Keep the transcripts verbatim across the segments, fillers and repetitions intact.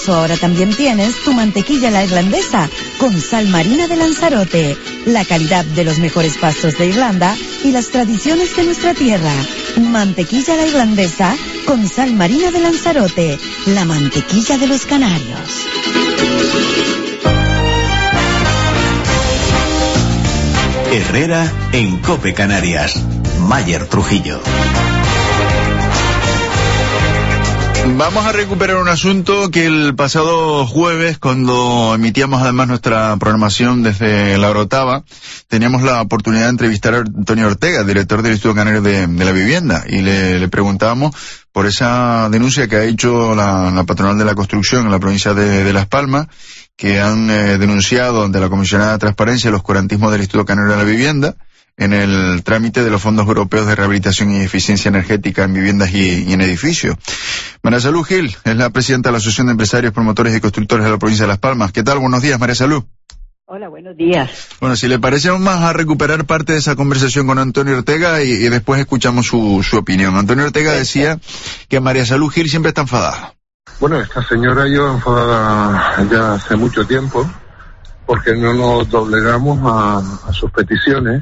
caso, ahora también tienes tu mantequilla la irlandesa con sal marina de Lanzarote. La calidad de los mejores pastos de Irlanda y las tradiciones de nuestra tierra. Mantequilla la irlandesa con sal marina de Lanzarote. La mantequilla de los canarios. Herrera en COPE Canarias. Mayer Trujillo. Vamos a recuperar un asunto que el pasado jueves, cuando emitíamos además nuestra programación desde la Orotava, teníamos la oportunidad de entrevistar a Antonio Ortega, director del Instituto Canario de, de la Vivienda, y le, le preguntábamos por esa denuncia que ha hecho la, la patronal de la construcción en la provincia de, de Las Palmas, que han eh, denunciado ante la Comisionada de Transparencia los oscurantismos del Instituto Canario de la Vivienda en el trámite de los fondos europeos de rehabilitación y eficiencia energética en viviendas y, y en edificios. María Salud Gil es la presidenta de la Asociación de Empresarios, Promotores y Constructores de la provincia de Las Palmas. ¿Qué tal? Buenos días, María Salud. Hola, buenos días. Bueno, si le parece, vamos a recuperar parte de esa conversación con Antonio Ortega y, y después escuchamos su, su opinión. Antonio Ortega decía que María Salud Gil siempre está enfadada. Bueno, esta señora lleva enfadada ya hace mucho tiempo porque no nos doblegamos a, a sus peticiones.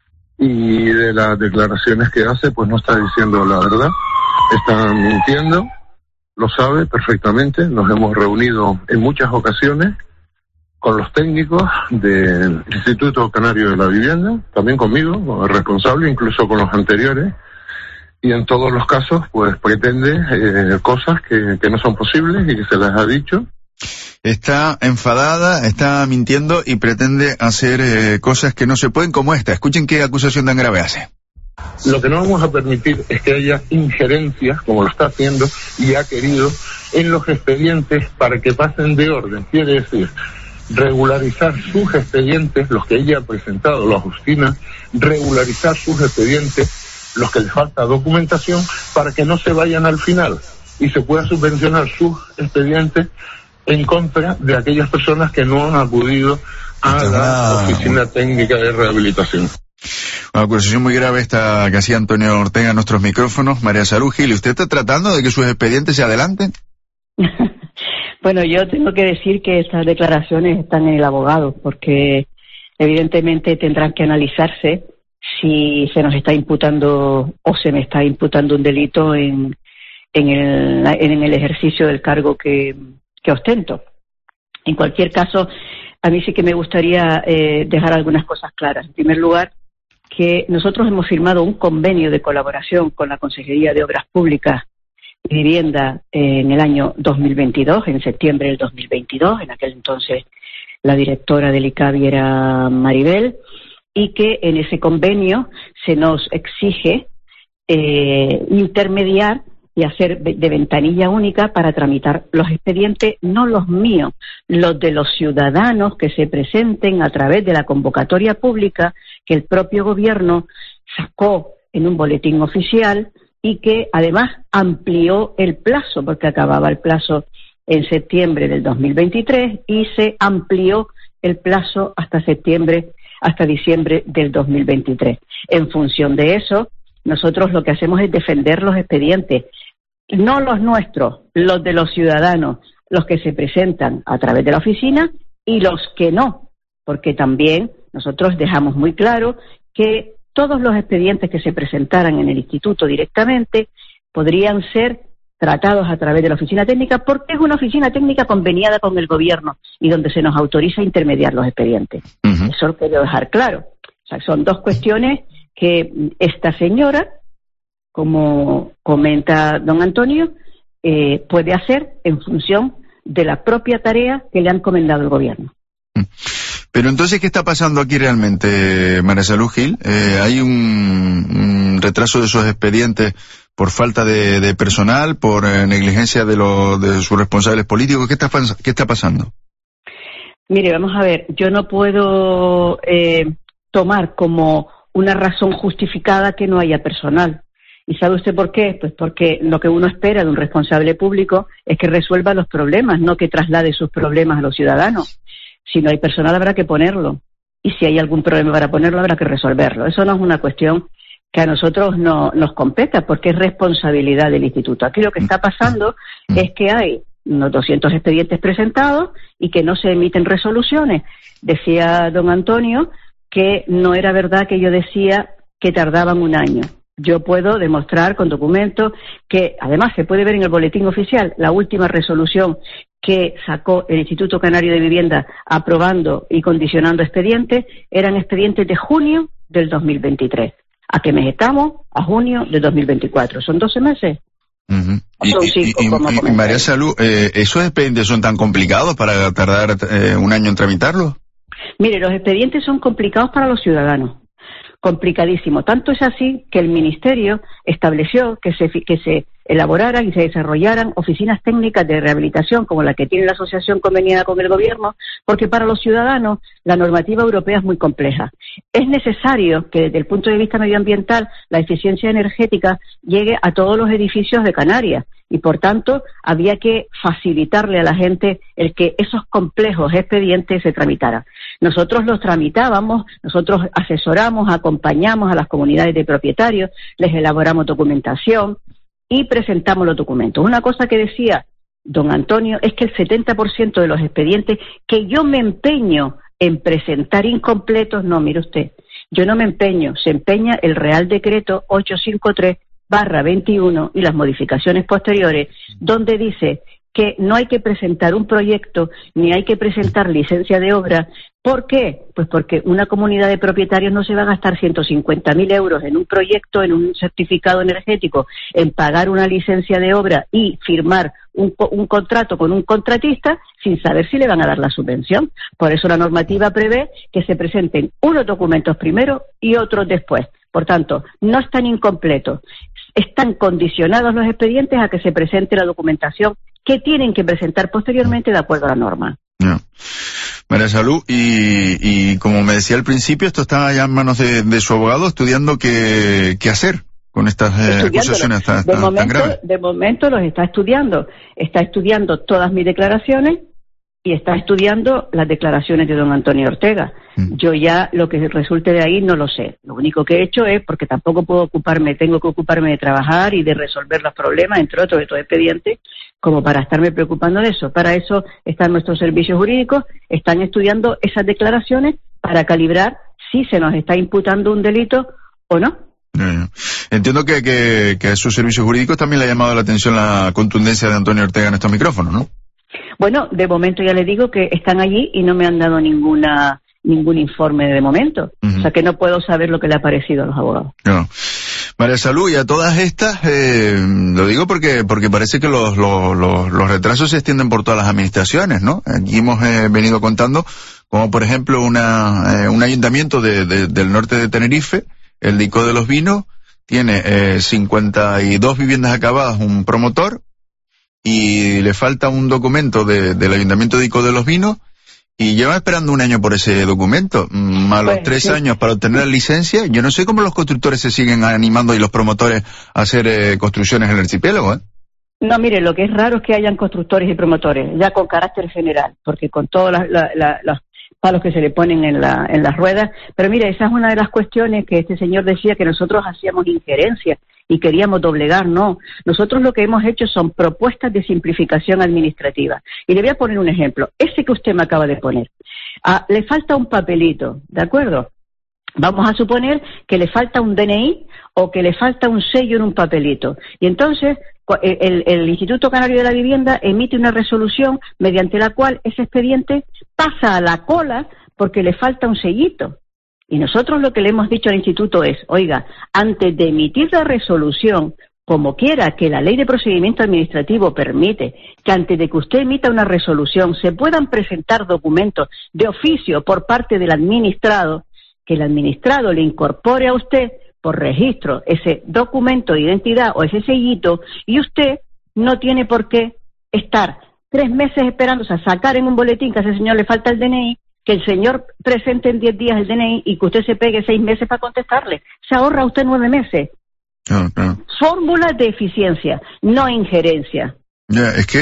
Y de las declaraciones que hace, pues no está diciendo la verdad, está mintiendo, lo sabe perfectamente. Nos hemos reunido en muchas ocasiones con los técnicos del Instituto Canario de la Vivienda, también conmigo, como responsable, incluso con los anteriores, y en todos los casos, pues pretende eh, cosas que, que no son posibles y que se les ha dicho. Está enfadada, está mintiendo y pretende hacer eh, cosas que no se pueden, como esta. Escuchen qué acusación tan grave hace. Lo que no vamos a permitir es que haya injerencias, como lo está haciendo y ha querido, en los expedientes para que pasen de orden. Quiere decir, regularizar sus expedientes, los que ella ha presentado, la Justina, regularizar sus expedientes, los que les falta documentación, para que no se vayan al final y se pueda subvencionar sus expedientes en contra de aquellas personas que no han acudido a la Oficina Técnica de Rehabilitación. Una acusación muy grave esta que hacía Antonio Ortega en nuestros micrófonos. María Salud Gil, ¿usted está tratando de que sus expedientes se adelanten? Bueno, yo tengo que decir que estas declaraciones están en el abogado, porque evidentemente tendrán que analizarse si se nos está imputando o se me está imputando un delito en, en, el, en el ejercicio del cargo que... que ostento. En cualquier caso, a mí sí que me gustaría eh, dejar algunas cosas claras. En primer lugar, que nosotros hemos firmado un convenio de colaboración con la Consejería de Obras Públicas y Vivienda eh, en el año dos mil veintidós, en septiembre del dos mil veintidós. En aquel entonces la directora del ICABI era Maribel, y que en ese convenio se nos exige eh, intermediar y hacer de ventanilla única para tramitar los expedientes, no los míos, los de los ciudadanos que se presenten a través de la convocatoria pública que el propio gobierno sacó en un boletín oficial y que además amplió el plazo, porque acababa el plazo en septiembre del dos mil veintitrés y se amplió el plazo hasta septiembre, hasta diciembre del dos mil veintitrés. En función de eso, nosotros lo que hacemos es defender los expedientes, no los nuestros, los de los ciudadanos, los que se presentan a través de la oficina y los que no, porque también nosotros dejamos muy claro que todos los expedientes que se presentaran en el instituto directamente podrían ser tratados a través de la oficina técnica, porque es una oficina técnica conveniada con el gobierno y donde se nos autoriza a intermediar los expedientes. Uh-huh. Eso lo quiero dejar claro. O sea, son dos cuestiones que esta señora, como comenta don Antonio, eh, puede hacer en función de la propia tarea que le ha encomendado el gobierno. Pero entonces, ¿qué está pasando aquí realmente, María Salud Gil? Eh, ¿Hay un, un retraso de esos expedientes por falta de, de personal, por eh, negligencia de, lo, de sus responsables políticos? ¿Qué está, qué está pasando? Mire, vamos a ver, yo no puedo eh, tomar como una razón justificada que no haya personal. ¿Y sabe usted por qué? Pues porque lo que uno espera de un responsable público es que resuelva los problemas, no que traslade sus problemas a los ciudadanos. Si no hay personal habrá que ponerlo, y si hay algún problema para ponerlo habrá que resolverlo. Eso no es una cuestión que a nosotros no nos competa, porque es responsabilidad del instituto. Aquí lo que está pasando es que hay unos doscientos expedientes presentados y que no se emiten resoluciones. Decía don Antonio que no era verdad que yo decía que tardaban un año. Yo puedo demostrar con documentos que, además, se puede ver en el boletín oficial, la última resolución que sacó el Instituto Canario de Vivienda aprobando y condicionando expedientes, eran expedientes de junio del dos mil veintitrés. ¿A qué mes estamos? A junio del dos mil veinticuatro. ¿Son doce meses? Uh-huh. Son cinco, y, y, como y, y María Salud, eh, ¿esos expedientes son tan complicados para tardar eh, un año en tramitarlos? Mire, los expedientes son complicados para los ciudadanos. Complicadísimo. Tanto es así que el Ministerio estableció que se, que se elaboraran y se desarrollaran oficinas técnicas de rehabilitación como la que tiene la asociación conveniada con el gobierno, porque para los ciudadanos la normativa europea es muy compleja. Es necesario que desde el punto de vista medioambiental la eficiencia energética llegue a todos los edificios de Canarias y por tanto había que facilitarle a la gente el que esos complejos expedientes se tramitaran. Nosotros los tramitábamos, nosotros asesoramos, acompañamos a las comunidades de propietarios, les elaboramos documentación y presentamos los documentos. Una cosa que decía don Antonio es que el setenta por ciento de los expedientes que yo me empeño en presentar incompletos, no, mire usted, yo no me empeño, se empeña el Real Decreto ochocientos cincuenta y tres barra veintiuno y las modificaciones posteriores, donde dice que no hay que presentar un proyecto ni hay que presentar licencia de obra. ¿Por qué? Pues porque una comunidad de propietarios no se va a gastar ciento cincuenta mil euros en un proyecto, en un certificado energético, en pagar una licencia de obra y firmar un, un contrato con un contratista sin saber si le van a dar la subvención. Por eso la normativa prevé que se presenten unos documentos primero y otros después. Por tanto, no están incompletos. Están condicionados los expedientes a que se presente la documentación que tienen que presentar posteriormente de acuerdo a la norma. No. María Salud, y, y como me decía al principio, esto está ya en manos de, de su abogado estudiando qué, qué hacer con estas eh, acusaciones tan, de tan, momento, tan graves. De momento los está estudiando. Está estudiando todas mis declaraciones y está estudiando las declaraciones de don Antonio Ortega. Mm. Yo ya lo que resulte de ahí no lo sé. Lo único que he hecho es, porque tampoco puedo ocuparme, tengo que ocuparme de trabajar y de resolver los problemas, entre otros de estos expedientes, como para estarme preocupando de eso. Para eso están nuestros servicios jurídicos, están estudiando esas declaraciones para calibrar si se nos está imputando un delito o no. Eh, entiendo que, que, que a sus servicios jurídicos también le ha llamado la atención la contundencia de Antonio Ortega en estos micrófonos, ¿no? Bueno, de momento ya le digo que están allí y no me han dado ninguna ningún informe de momento. Uh-huh. O sea que no puedo saber lo que le ha parecido a los abogados. No. María Salud, y a todas estas, eh, lo digo porque porque parece que los, los, los, los retrasos se extienden por todas las administraciones, ¿no? Aquí hemos eh, venido contando, como por ejemplo una eh, un ayuntamiento de, de, del norte de Tenerife, el de Ico de los Vinos, tiene eh, cincuenta y dos viviendas acabadas, un promotor, y le falta un documento de, del Ayuntamiento de Ico de los Vinos, y llevan esperando un año por ese documento, más los pues, tres sí. años para obtener la licencia. Yo no sé cómo los constructores se siguen animando y los promotores a hacer eh, construcciones en el archipiélago, ¿eh? No, mire, lo que es raro es que hayan constructores y promotores, ya con carácter general, porque con todos la, la, la, los palos que se le ponen en, la, en las ruedas. Pero mire, esa es una de las cuestiones que este señor decía, que nosotros hacíamos injerencia y queríamos doblegar. No, nosotros lo que hemos hecho son propuestas de simplificación administrativa. Y le voy a poner un ejemplo, ese que usted me acaba de poner. Ah, le falta un papelito, ¿de acuerdo? Vamos a suponer que le falta un D N I o que le falta un sello en un papelito. Y entonces el, el Instituto Canario de la Vivienda emite una resolución mediante la cual ese expediente pasa a la cola porque le falta un sellito. Y nosotros lo que le hemos dicho al Instituto es, oiga, antes de emitir la resolución, como quiera que la Ley de Procedimiento Administrativo permite que antes de que usted emita una resolución se puedan presentar documentos de oficio por parte del administrado, que el administrado le incorpore a usted por registro ese documento de identidad o ese sellito, y usted no tiene por qué estar tres meses esperando, o sea, sacar en un boletín que a ese señor le falta el D N I, que el señor presente en diez días el D N I y que usted se pegue seis meses para contestarle. Se ahorra usted nueve meses. No, no. Fórmula de eficiencia, no injerencia. Ya, es que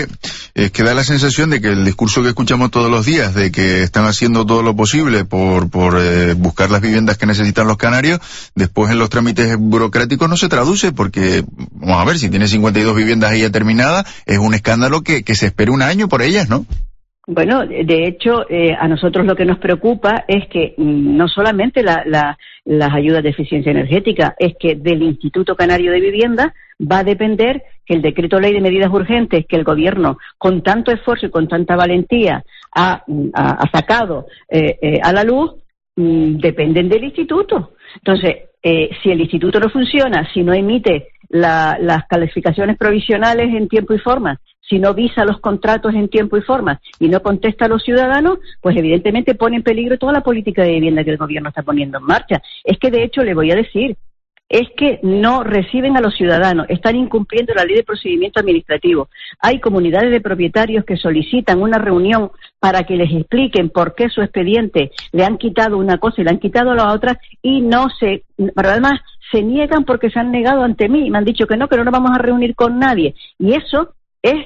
es que da la sensación de que el discurso que escuchamos todos los días, de que están haciendo todo lo posible por, por eh, buscar las viviendas que necesitan los canarios, después en los trámites burocráticos no se traduce, porque, vamos a ver, si tiene cincuenta y dos viviendas ahí ya terminadas, es un escándalo que, que se espera un año por ellas, ¿no? Bueno, de hecho, eh, a nosotros lo que nos preocupa es que mm, no solamente la, la, las ayudas de eficiencia energética, es que del Instituto Canario de Vivienda va a depender que el decreto ley de medidas urgentes que el gobierno, con tanto esfuerzo y con tanta valentía, ha, ha, ha sacado eh, eh, a la luz, mm, dependen del instituto. Entonces, eh, si el instituto no funciona, si no emite la, las calificaciones provisionales en tiempo y forma, si no visa los contratos en tiempo y forma y no contesta a los ciudadanos, pues evidentemente pone en peligro toda la política de vivienda que el gobierno está poniendo en marcha. Es que de hecho le voy a decir, es que no reciben a los ciudadanos, están incumpliendo la ley de procedimiento administrativo. Hay comunidades de propietarios que solicitan una reunión para que les expliquen por qué su expediente le han quitado una cosa y le han quitado la otra y no se, pero además se niegan porque se han negado ante mí, me han dicho que no, que no nos vamos a reunir con nadie. Y eso es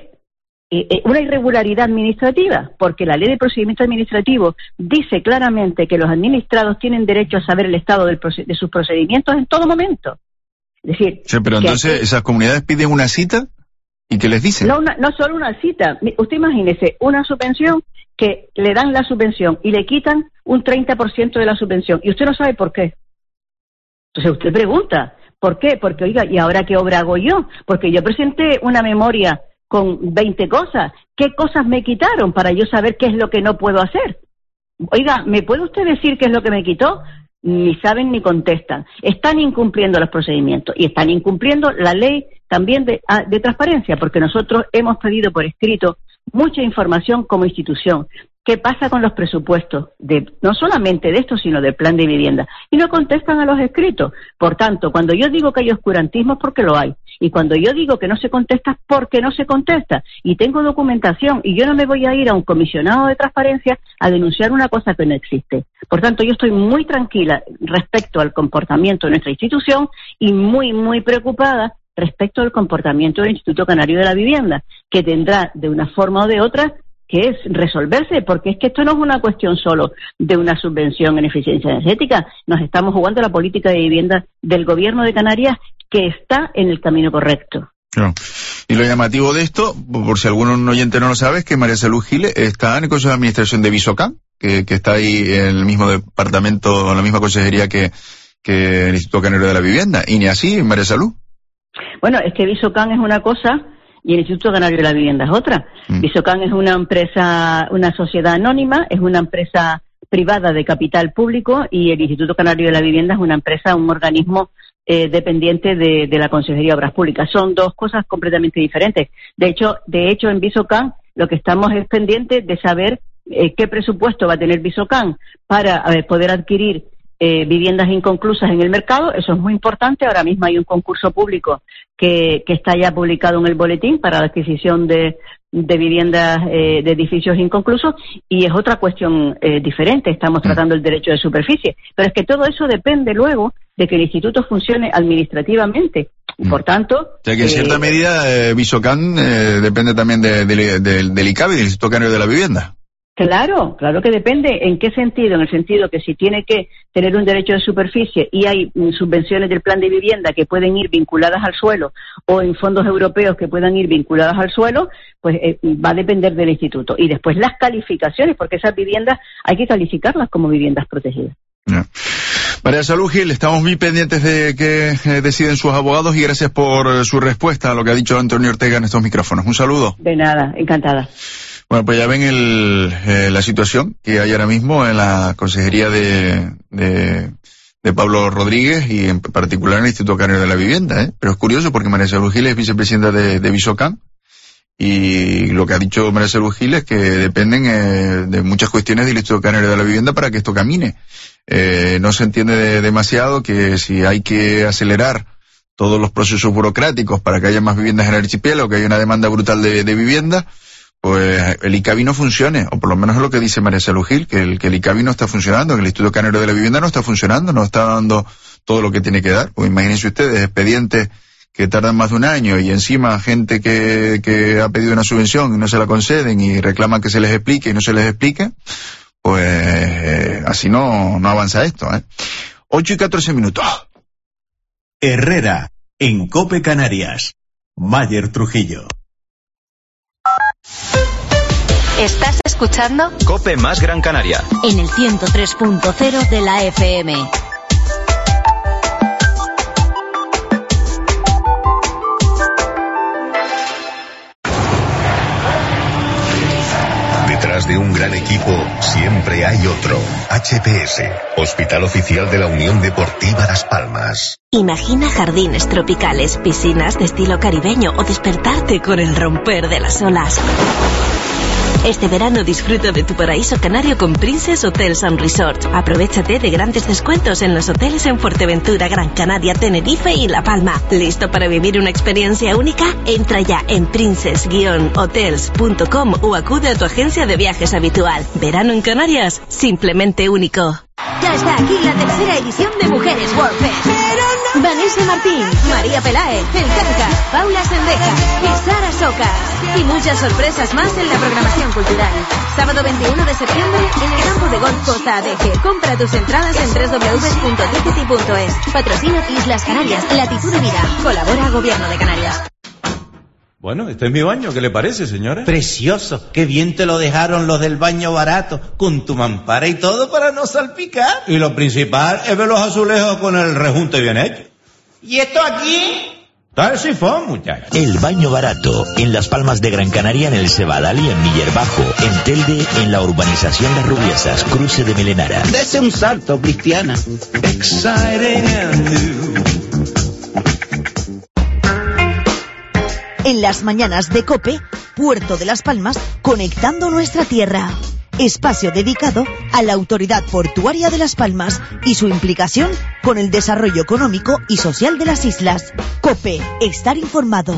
una irregularidad administrativa, porque la ley de procedimiento administrativo dice claramente que los administrados tienen derecho a saber el estado del proce- de sus procedimientos en todo momento. Es decir, sí, pero entonces aquí, esas comunidades piden una cita y ¿qué les dicen? No, una, no solo una cita. Usted imagínese una subvención que le dan la subvención y le quitan un treinta por ciento de la subvención y usted no sabe por qué. Entonces usted pregunta, ¿por qué? Porque, oiga, ¿y ahora qué obra hago yo? Porque yo presenté una memoria con veinte cosas. ¿Qué cosas me quitaron para yo saber qué es lo que no puedo hacer? Oiga, ¿me puede usted decir qué es lo que me quitó? Ni saben ni contestan. Están incumpliendo los procedimientos y están incumpliendo la ley también de, de transparencia, porque nosotros hemos pedido por escrito mucha información como institución. ¿Qué pasa con los presupuestos? De, no solamente de esto, sino del plan de vivienda. Y no contestan a los escritos. Por tanto, cuando yo digo que hay oscurantismo es porque lo hay. Y cuando yo digo que no se contesta es porque no se contesta. Y tengo documentación. Y yo no me voy a ir a un comisionado de transparencia a denunciar una cosa que no existe. Por tanto, yo estoy muy tranquila respecto al comportamiento de nuestra institución y muy, muy preocupada respecto al comportamiento del Instituto Canario de la Vivienda, que tendrá de una forma o de otra que es resolverse, porque es que esto no es una cuestión solo de una subvención en eficiencia energética, nos estamos jugando la política de vivienda del gobierno de Canarias que está en el camino correcto. Claro. Y lo llamativo de esto, por si algún oyente no lo sabe, es que María Salud Giles está en el Consejo de Administración de Visocán, que, que está ahí en el mismo departamento, en la misma consejería que, que el Instituto Canario de la Vivienda, y ni así, María Salud. Bueno, es que Visocán es una cosa y el Instituto Canario de la Vivienda es otra. Mm. Visocán es una empresa, una sociedad anónima, es una empresa privada de capital público y el Instituto Canario de la Vivienda es una empresa, un organismo eh, dependiente de, de la Consejería de Obras Públicas. Son dos cosas completamente diferentes. De hecho, de hecho en Visocán lo que estamos es pendiente de saber eh, qué presupuesto va a tener Visocán para eh, poder adquirir Eh, viviendas inconclusas en el mercado. Eso es muy importante. Ahora mismo hay un concurso público que, que está ya publicado en el boletín para la adquisición de, de viviendas eh, de edificios inconclusos y es otra cuestión eh, diferente. Estamos tratando el derecho de superficie. Pero es que todo eso depende luego de que el instituto funcione administrativamente. Y por tanto... O sea que en cierta eh, medida eh, Visocán eh, depende también de, de, de, del I C A B y del Instituto Canario de la Vivienda. Claro, claro que depende. ¿En qué sentido? En el sentido que si tiene que tener un derecho de superficie y hay mm, subvenciones del plan de vivienda que pueden ir vinculadas al suelo o en fondos europeos que puedan ir vinculadas al suelo, pues eh, va a depender del instituto. Y después las calificaciones, porque esas viviendas hay que calificarlas como viviendas protegidas. Yeah. María Salud Gil, estamos muy pendientes de que eh, deciden sus abogados y gracias por eh, su respuesta a lo que ha dicho Antonio Ortega en estos micrófonos. Un saludo. De nada, encantada. Bueno, pues ya ven el, eh, la situación que hay ahora mismo en la consejería de, de, de Pablo Rodríguez y en particular en el Instituto Canario de la Vivienda, ¿eh? Pero es curioso porque María Salud Gil es vicepresidenta de, de Visocán y lo que ha dicho María Salud Gil es que dependen eh, de muchas cuestiones del Instituto Canario de la Vivienda para que esto camine. Eh, no se entiende de, demasiado que si hay que acelerar todos los procesos burocráticos para que haya más viviendas en el archipiélago, que haya una demanda brutal de, de vivienda, pues el I C A B I no funcione, o por lo menos es lo que dice María Salud Gil, que el, que el I C A B I no está funcionando, que el Instituto Canario de la Vivienda no está funcionando, no está dando todo lo que tiene que dar. Pues imagínense ustedes, expedientes que tardan más de un año y encima gente que, que ha pedido una subvención y no se la conceden y reclaman que se les explique y no se les explique, pues eh, así no, no avanza esto, ¿eh? ocho y catorce minutos. Herrera, en COPE Canarias. Mayer Trujillo. ¿Estás escuchando? COPE más Gran Canaria. En el ciento tres punto cero de la F M. Detrás de un gran equipo siempre hay otro. H P S, Hospital Oficial de la Unión Deportiva Las Palmas. Imagina jardines tropicales, piscinas de estilo caribeño o despertarte con el romper de las olas. Este verano disfruta de tu paraíso canario con Princess Hotels and Resorts. Aprovéchate de grandes descuentos en los hoteles en Fuerteventura, Gran Canaria, Tenerife y La Palma. ¿Listo para vivir una experiencia única? Entra ya en princess hotels punto com o acude a tu agencia de viajes habitual. Verano en Canarias, simplemente único. Ya está aquí la tercera edición de Mujeres World Fest. Vanessa Martín, María Peláez, El Canca, Paula Sendejas y Sara Socas. Y muchas sorpresas más en la programación cultural. Sábado veintiuno de septiembre en el campo de golf Costa Adeje. Compra tus entradas en doble u doble u doble u punto ticketing punto es. Patrocina Islas Canarias, Latitud de Vida. Colabora Gobierno de Canarias. Bueno, este es mi baño, ¿qué le parece, señora? Precioso, qué bien te lo dejaron los del baño barato, con tu mampara y todo para no salpicar. Y lo principal es ver los azulejos con el rejunte bien hecho. ¿Y esto aquí? Está el sifón, muchacho. El baño barato, en Las Palmas de Gran Canaria, en el Cebadal y en Miller Bajo, en Telde, en la urbanización Las Rubiesas, cruce de Melenara. Dese un salto, Cristiana. Exciting and new. En las mañanas de COPE, Puerto de Las Palmas, conectando nuestra tierra. Espacio dedicado a la Autoridad Portuaria de Las Palmas y su implicación con el desarrollo económico y social de las islas. COPE, estar informado.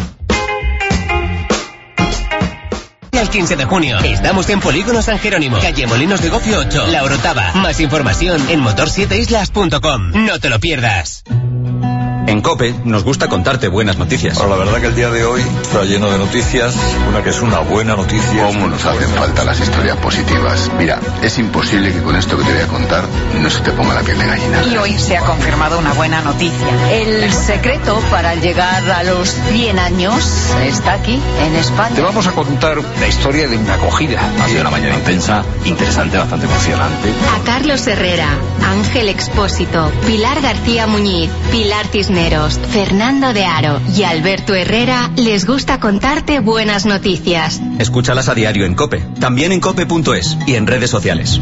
El quince de junio estamos en Polígono San Jerónimo, calle Molinos de Gofio ocho, La Orotava. Más información en motor siete islas punto com. No te lo pierdas. En COPE nos gusta contarte buenas noticias. Pero la verdad que el día de hoy está lleno de noticias, una que es una buena noticia. ¿Cómo nos hacen falta las historias positivas? Mira, es imposible que con esto que te voy a contar no se te ponga la piel de gallina. Y hoy se ha confirmado una buena noticia. El secreto para llegar a los cien años está aquí, en España. Te vamos a contar la historia de una acogida. Ha sido una mañana intensa, interesante, bastante emocionante. A Carlos Herrera, Ángel Expósito, Pilar García Muñiz, Pilar Tisner, Fernando de Aro y Alberto Herrera les gusta contarte buenas noticias. Escúchalas a diario en COPE, también en cope punto es y en redes sociales.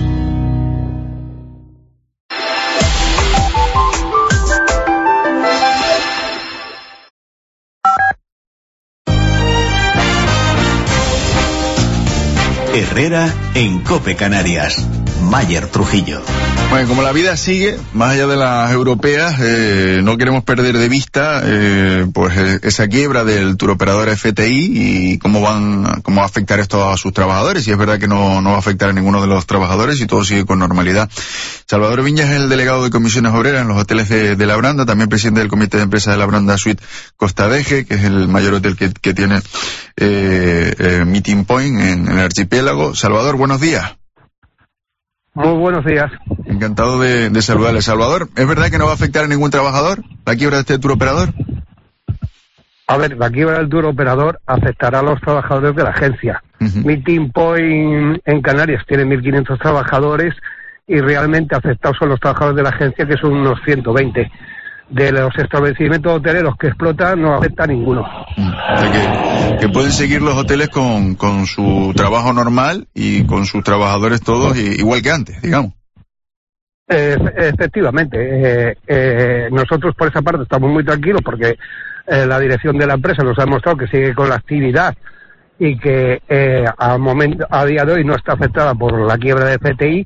Herrera en COPE Canarias. Mayer Trujillo. Bueno, como la vida sigue, más allá de las europeas, eh, no queremos perder de vista eh, pues eh, esa quiebra del turoperador F T I y cómo van, cómo va a afectar esto a sus trabajadores. Y es verdad que no, no va a afectar a ninguno de los trabajadores y todo sigue con normalidad. Salvador Viñas es el delegado de Comisiones Obreras en los hoteles de, de La Branda, también presidente del Comité de Empresas de La Branda Suite Costa Adeje, que es el mayor hotel que, que tiene eh, eh, Meeting Point en, en el archipiélago. Salvador, buenos días. Muy buenos días. Encantado de, de saludarle, Salvador. ¿Es verdad que no va a afectar a ningún trabajador la quiebra de este turoperador? A ver, la quiebra del turoperador afectará a los trabajadores de la agencia. Uh-huh. Meeting Point en Canarias tiene mil quinientos trabajadores y realmente afectados son los trabajadores de la agencia, que son unos ciento veinte. De los establecimientos hoteleros que explotan no afecta a ninguno. O sea que, que pueden seguir los hoteles con, con su trabajo normal y con sus trabajadores todos y, igual que antes, digamos. Eh, efectivamente. Eh, eh, nosotros por esa parte estamos muy tranquilos porque eh, la dirección de la empresa nos ha demostrado que sigue con la actividad y que eh, a, momento, a día de hoy no está afectada por la quiebra de F T I,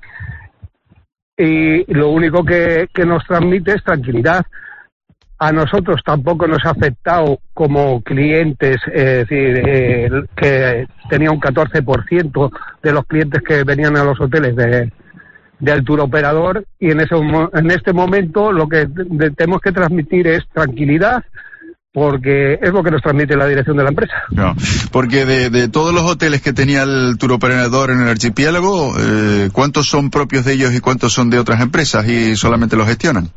y lo único que, que nos transmite es tranquilidad. A nosotros tampoco nos ha afectado como clientes, eh, es decir, eh, que tenía un catorce por ciento de los clientes que venían a los hoteles de, del turoperador, y en ese en este momento lo que tenemos que transmitir es tranquilidad, porque es lo que nos transmite la dirección de la empresa. No, porque de, de todos los hoteles que tenía el turoperador en el archipiélago, eh, ¿cuántos son propios de ellos y cuántos son de otras empresas y solamente los gestionan?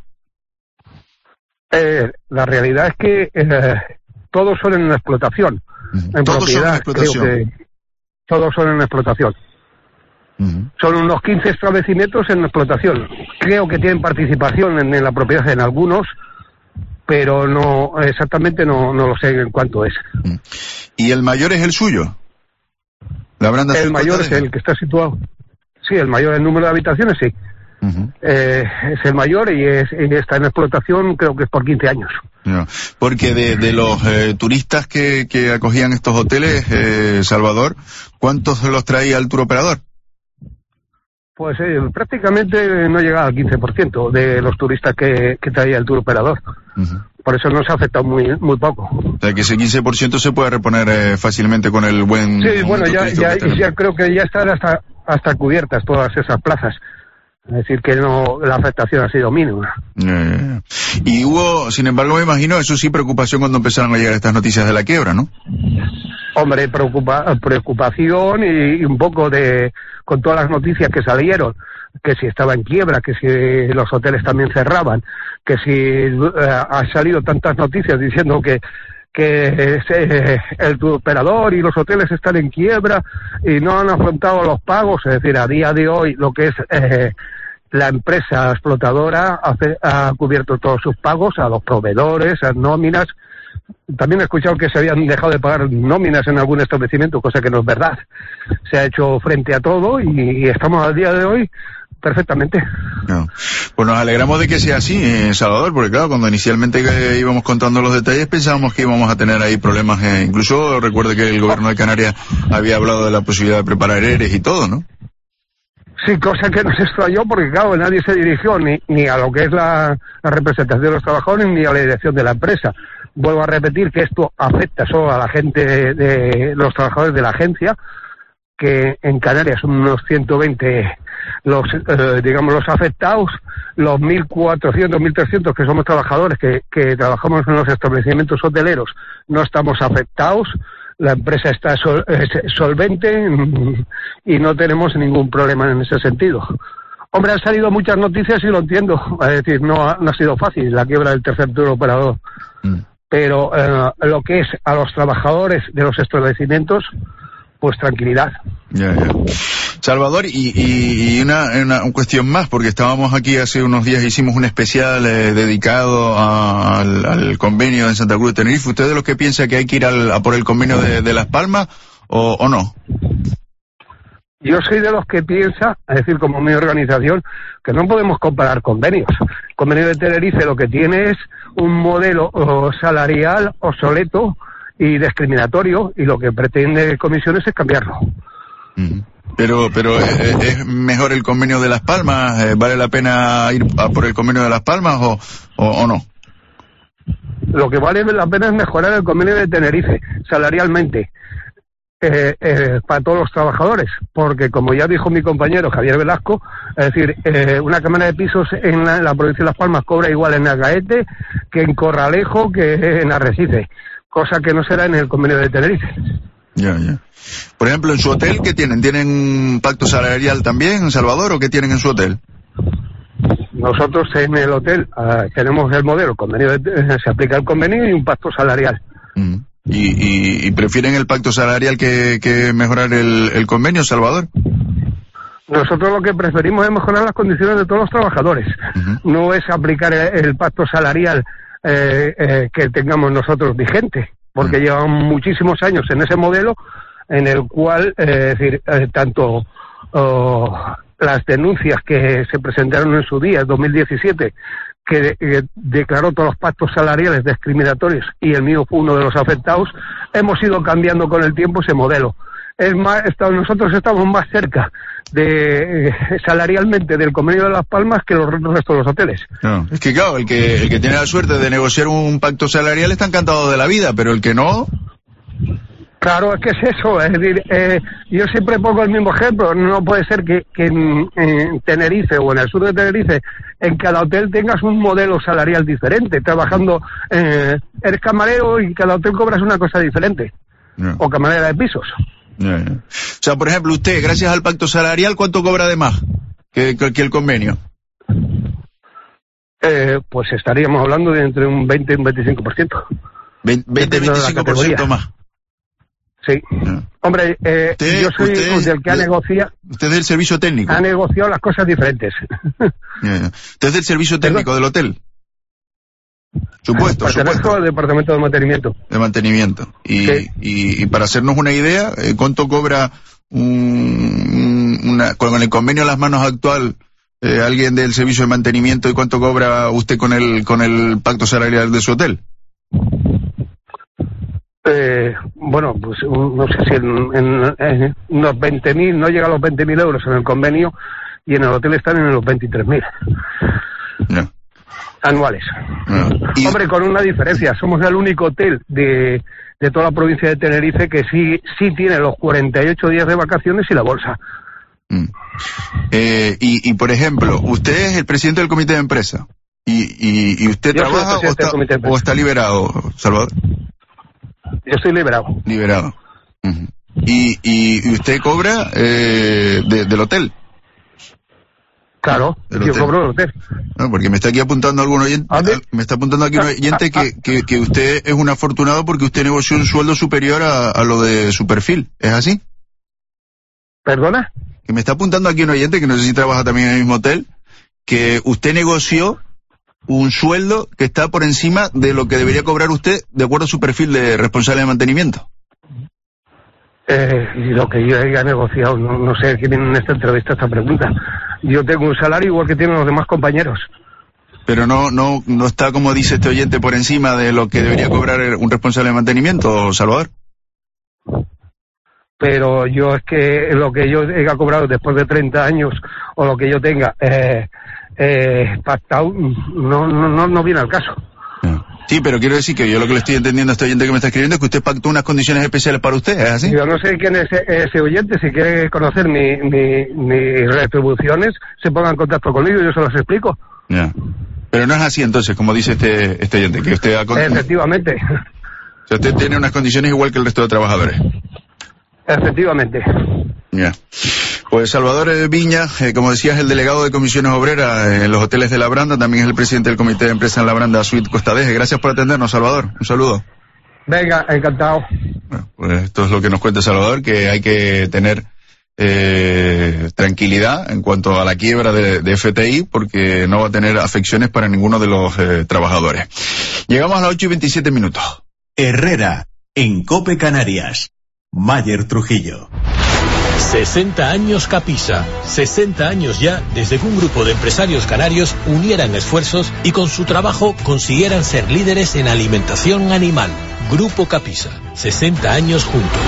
Eh, la realidad es que eh, todos son en explotación, uh-huh. en todos propiedad, son en explotación. Creo que todos son en explotación. Uh-huh. Son unos quince establecimientos en explotación. Creo que tienen participación en, en la propiedad en algunos, pero no exactamente no, no lo sé en cuánto es. ¿Y el mayor es el suyo? ¿La Branda el mayor es el que está situado. Sí, el mayor, el número de habitaciones, sí. Uh-huh. Eh, es el mayor y, es, y está en explotación, creo que es por quince años. No, porque de, de los eh, turistas que, que acogían estos hoteles, eh, Salvador, ¿cuántos los traía el turoperador? Pues eh, prácticamente no llegaba al quince por ciento de los turistas que, que traía el turoperador. Uh-huh. Por eso nos ha afectado muy muy poco. O sea, que ese quince por ciento se puede reponer eh, fácilamente con el buen... Sí, bueno, ya, ya, ya creo que ya están hasta, hasta cubiertas todas esas plazas. Es decir, que no, la afectación ha sido mínima. Eh, y hubo, sin embargo, me imagino, eso sí, preocupación cuando empezaron a llegar estas noticias de la quiebra, ¿no? Hombre, preocupa, preocupación y, y un poco de, con todas las noticias que salieron, que si estaba en quiebra, que si los hoteles también cerraban, que si eh, ha salido tantas noticias diciendo que que eh, el operador y los hoteles están en quiebra y no han afrontado los pagos. Es decir, a día de hoy lo que es eh, la empresa explotadora hace, ha cubierto todos sus pagos a los proveedores, a nóminas. También he escuchado que se habían dejado de pagar nóminas en algún establecimiento, cosa que no es verdad. Se ha hecho frente a todo y, y estamos al día de hoy perfectamente. No. Pues nos alegramos de que sea así, eh, Salvador, porque claro, cuando inicialmente eh, íbamos contando los detalles pensábamos que íbamos a tener ahí problemas. Eh, incluso recuerdo que el gobierno de Canarias había hablado de la posibilidad de preparar E R Es y todo, ¿no? Sí, cosa que nos extrañó porque claro, nadie se dirigió ni, ni a lo que es la, la representación de los trabajadores ni a la dirección de la empresa. Vuelvo a repetir que esto afecta solo a la gente de, de los trabajadores de la agencia, que en Canarias son unos ciento veinte los eh, digamos los afectados, los mil cuatrocientos, mil trescientos que somos trabajadores que, que trabajamos en los establecimientos hoteleros no estamos afectados. La empresa está sol, eh, solvente y no tenemos ningún problema en ese sentido. Hombre, han salido muchas noticias y lo entiendo, es decir, no ha, no ha sido fácil la quiebra del tercer turoperador, mm. pero eh, lo que es a los trabajadores de los establecimientos, pues tranquilidad. Ya, ya. Salvador, y, y, y una, una cuestión más, porque estábamos aquí hace unos días, hicimos un especial eh, dedicado a, al, al convenio de Santa Cruz de Tenerife. ¿Usted de los que piensa que hay que ir al, a por el convenio de, de Las Palmas o, o no? Yo soy de los que piensa, es decir, como mi organización, que no podemos comparar convenios. El convenio de Tenerife lo que tiene es un modelo oh, salarial obsoleto y discriminatorio, y lo que pretende Comisiones es cambiarlo. Mm. Pero pero ¿es, es mejor el convenio de Las Palmas? ¿Vale la pena ir a por el convenio de Las Palmas o, o, o no? Lo que vale la pena es mejorar el convenio de Tenerife, salarialmente, eh, eh, para todos los trabajadores, porque como ya dijo mi compañero Javier Velasco, es decir, eh, una cámara de pisos en la, en la provincia de Las Palmas cobra igual en Agaete que en Corralejo que en Arrecife, cosa que no será en el convenio de Tenerife. Ya, ya. Por ejemplo, en su hotel, ¿qué tienen? ¿Tienen pacto salarial también en Salvador o qué tienen en su hotel? Nosotros en el hotel uh, tenemos el modelo, convenio de, se aplica el convenio y un pacto salarial. Mm. ¿Y, y, ¿Y prefieren el pacto salarial que, que mejorar el, el convenio, Salvador? Nosotros lo que preferimos es mejorar las condiciones de todos los trabajadores. Uh-huh. No es aplicar el, el pacto salarial eh, eh, que tengamos nosotros vigente, porque uh-huh. llevamos muchísimos años en ese modelo en el cual, eh, es decir, eh, tanto oh, las denuncias que se presentaron en su día, en dos mil diecisiete, que de, eh, declaró todos los pactos salariales discriminatorios, y el mío fue uno de los afectados, hemos ido cambiando con el tiempo ese modelo. Es más, estamos, nosotros estamos más cerca de eh, salarialmente del convenio de Las Palmas que los restos de los hoteles. No, es que claro, el que, el que tiene la suerte de negociar un pacto salarial está encantado de la vida, pero el que no... Claro, es que es eso, es decir, eh, yo siempre pongo el mismo ejemplo, no puede ser que, que en, en Tenerife o en el sur de Tenerife, en cada hotel tengas un modelo salarial diferente, trabajando, eh, eres camarero y en cada hotel cobras una cosa diferente, no. O camarera de pisos. No, no. O sea, por ejemplo, usted, gracias al pacto salarial, ¿cuánto cobra de más que, que, que el convenio? Eh, pues estaríamos hablando de entre un veinte y un veinticinco por ciento. veinte a veinticinco por ciento más. Sí. No. Hombre, eh, usted, yo soy usted, del que ha negociado... Usted es del servicio técnico. Ha negociado las cosas diferentes. Yeah, yeah. Usted es del servicio técnico del hotel. Supuesto, Pertenezco supuesto. al departamento de mantenimiento. De mantenimiento. Y, sí. y, y para hacernos una idea, ¿cuánto cobra un, una, con el convenio a las manos actual eh, alguien del servicio de mantenimiento y cuánto cobra usted con el, con el pacto salarial de su hotel? Eh, bueno, pues no sé si en, en, en unos veinte mil, no llega a los veinte mil euros en el convenio y en el hotel están en los veintitrés mil. No. Anuales. No. Y... Hombre, con una diferencia, somos el único hotel de, de toda la provincia de Tenerife que sí, sí tiene los cuarenta y ocho días de vacaciones y la bolsa. Mm. Eh, y, y por ejemplo, usted es el presidente del comité de empresa y, y, y usted Yo trabaja o está, o está liberado, Salvador. Yo estoy liberado. Liberado. Uh-huh. y, y, y usted cobra eh, de, del hotel. Claro, del yo hotel. cobro del hotel. No, porque me está aquí apuntando algún oyente, me está apuntando aquí un oyente que, que, que usted es un afortunado porque usted negoció un sueldo superior a, a lo de su perfil. ¿Es así? ¿Perdona? Que me está apuntando aquí un oyente que no sé si trabaja también en el mismo hotel, que usted negoció un sueldo que está por encima de lo que debería cobrar usted de acuerdo a su perfil de responsable de mantenimiento. Eh, y lo que yo haya negociado, no, no sé quién en esta entrevista esta pregunta. Yo tengo un salario igual que tienen los demás compañeros. Pero no, no, no está, como dice este oyente, por encima de lo que debería cobrar un responsable de mantenimiento, Salvador. Pero yo es que lo que yo haya cobrado después de treinta años o lo que yo tenga eh, eh, pactado no, no, no, no viene al caso. Sí, pero quiero decir que yo lo que le estoy entendiendo a este oyente que me está escribiendo es que usted pactó unas condiciones especiales para usted, ¿es así? Yo no sé quién es ese, ese oyente, si quiere conocer mi, mi, mis retribuciones, se ponga en contacto conmigo y yo se las explico. Ya. Pero no es así entonces, como dice este, este oyente, que usted ha... Efectivamente. O sea, usted tiene unas condiciones igual que el resto de trabajadores. Efectivamente. Ya. Pues Salvador Viña, eh, como decías, el delegado de comisiones obreras en los hoteles de La Branda, también es el presidente del comité de empresa en La Branda, Suite Costa Deje. Gracias por atendernos, Salvador. Un saludo. Venga, encantado. Bueno, pues esto es lo que nos cuenta Salvador, que hay que tener eh, tranquilidad en cuanto a la quiebra de, de F T I, porque no va a tener afecciones para ninguno de los eh, trabajadores. Llegamos a las ocho y veintisiete minutos. Herrera, en COPE Canarias. Mayer Trujillo. sesenta años Capisa, sesenta años ya desde que un grupo de empresarios canarios unieran esfuerzos y con su trabajo consiguieran ser líderes en alimentación animal. Grupo Capisa, sesenta años juntos.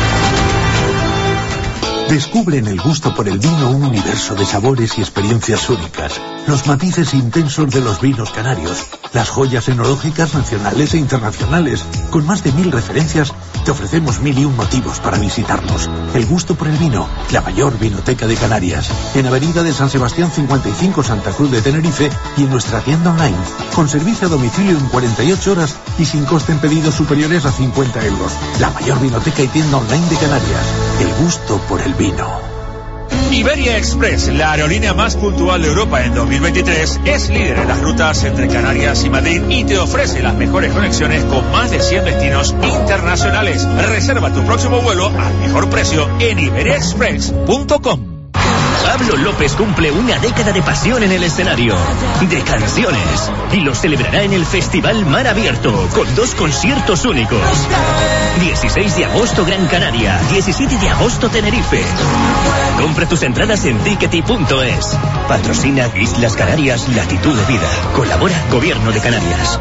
Descubre en el gusto por el vino un universo de sabores y experiencias únicas, los matices intensos de los vinos canarios, las joyas enológicas nacionales e internacionales. Con más de mil referencias, te ofrecemos mil y un motivos para visitarnos. El gusto por el vino, la mayor vinoteca de Canarias. En Avenida de San Sebastián cincuenta y cinco, Santa Cruz de Tenerife, y en nuestra tienda online, con servicio a domicilio en cuarenta y ocho horas y sin coste en pedidos superiores a cincuenta euros. La mayor vinoteca y tienda online de Canarias. El gusto por el vino. Iberia Express, la aerolínea más puntual de Europa en dos mil veintitrés, es líder en las rutas entre Canarias y Madrid y te ofrece las mejores conexiones con más de cien destinos internacionales. Reserva tu próximo vuelo al mejor precio en iberia express punto com. Pablo López cumple una década de pasión en el escenario, de canciones, y lo celebrará en el Festival Mar Abierto, con dos conciertos únicos. dieciséis de agosto Gran Canaria, diecisiete de agosto Tenerife. Compra tus entradas en tickety punto es. Patrocina Islas Canarias Latitud de Vida. Colabora Gobierno de Canarias.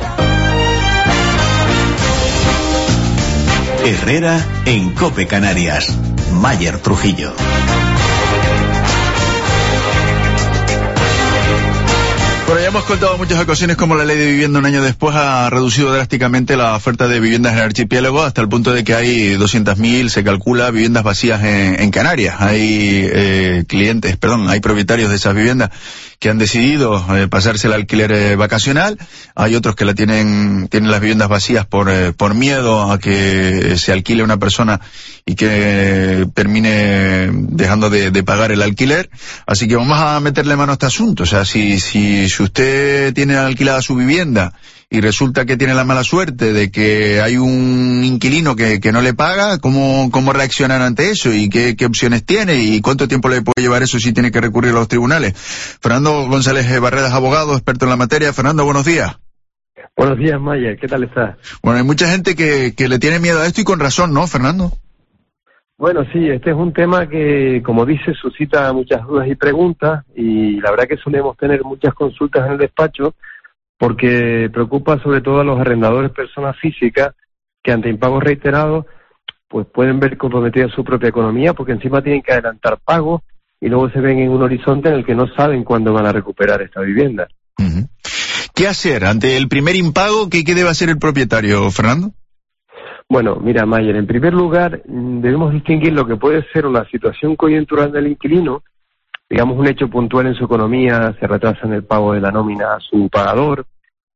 Herrera en COPE Canarias. Mayer Trujillo. Bueno, ya hemos contado muchas ocasiones como la ley de vivienda un año después ha reducido drásticamente la oferta de viviendas en el archipiélago hasta el punto de que hay doscientas mil, se calcula, viviendas vacías en, en Canarias. Hay eh, clientes, perdón, hay propietarios de esas viviendas que han decidido eh, pasarse el alquiler eh, vacacional. Hay otros que la tienen, tienen las viviendas vacías por, eh, por miedo a que se alquile una persona y que termine dejando de, de pagar el alquiler. Así que vamos a meterle mano a este asunto. O sea, si, si, si usted tiene alquilada su vivienda y resulta que tiene la mala suerte de que hay un inquilino que, que no le paga, ¿cómo, cómo reaccionar ante eso? ¿Y qué, qué opciones tiene? ¿Y cuánto tiempo le puede llevar eso si tiene que recurrir a los tribunales? Fernando González Barreras, abogado, experto en la materia. Fernando, buenos días. Buenos días, Mayer. ¿Qué tal estás? Bueno, hay mucha gente que, que le tiene miedo a esto y con razón, ¿no, Fernando? Bueno, sí, este es un tema que, como dices, suscita muchas dudas y preguntas, y la verdad que solemos tener muchas consultas en el despacho porque preocupa sobre todo a los arrendadores personas físicas que ante impagos reiterados pues pueden ver comprometida su propia economía porque encima tienen que adelantar pagos y luego se ven en un horizonte en el que no saben cuándo van a recuperar esta vivienda. Uh-huh. ¿Qué hacer ante el primer impago? ¿Qué, qué debe hacer el propietario, Fernando? Bueno, mira, Mayer, en primer lugar debemos distinguir lo que puede ser una situación coyuntural del inquilino, digamos un hecho puntual en su economía, se retrasa en el pago de la nómina a su pagador,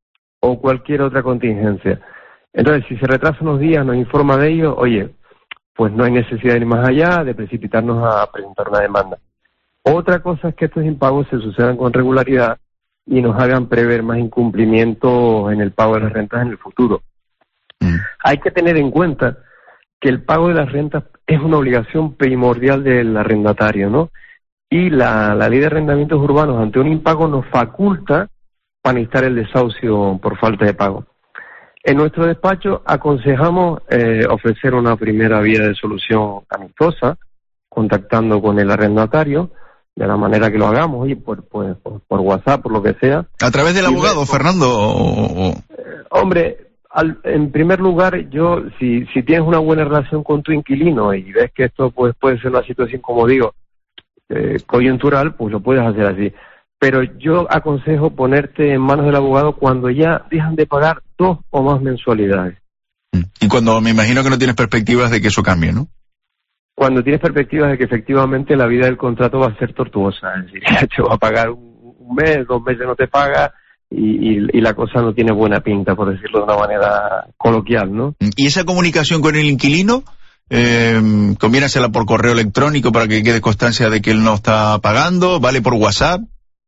o cualquier otra contingencia. Entonces, si se retrasa unos días, nos informa de ello, oye, pues no hay necesidad de ir más allá, de precipitarnos a presentar una demanda. Otra cosa es que estos impagos se sucedan con regularidad y nos hagan prever más incumplimientos en el pago de las rentas en el futuro. Mm. Hay que tener en cuenta que el pago de las rentas es una obligación primordial del arrendatario, ¿no? Y la, la ley de arrendamientos urbanos ante un impago nos faculta para instar el desahucio por falta de pago. En nuestro despacho aconsejamos eh, ofrecer una primera vía de solución amistosa, contactando con el arrendatario, de la manera que lo hagamos, y por, por, por, por WhatsApp, por lo que sea. ¿A través del abogado, por, Fernando? O, o... Eh, hombre, al, en primer lugar, yo, si, si tienes una buena relación con tu inquilino y ves que esto pues, puede ser una situación, como digo, eh, coyuntural, pues lo puedes hacer así. Pero yo aconsejo ponerte en manos del abogado cuando ya dejan de pagar dos o más mensualidades. Y cuando me imagino que no tienes perspectivas de que eso cambie, ¿no? Cuando tienes perspectivas de que efectivamente la vida del contrato va a ser tortuosa, es decir, te va a pagar un, un mes, dos meses no te paga y, y, y la cosa no tiene buena pinta, por decirlo de una manera coloquial, ¿no? ¿Y esa comunicación con el inquilino, eh, conviene hacerla por correo electrónico para que quede constancia de que él no está pagando? ¿Vale por WhatsApp?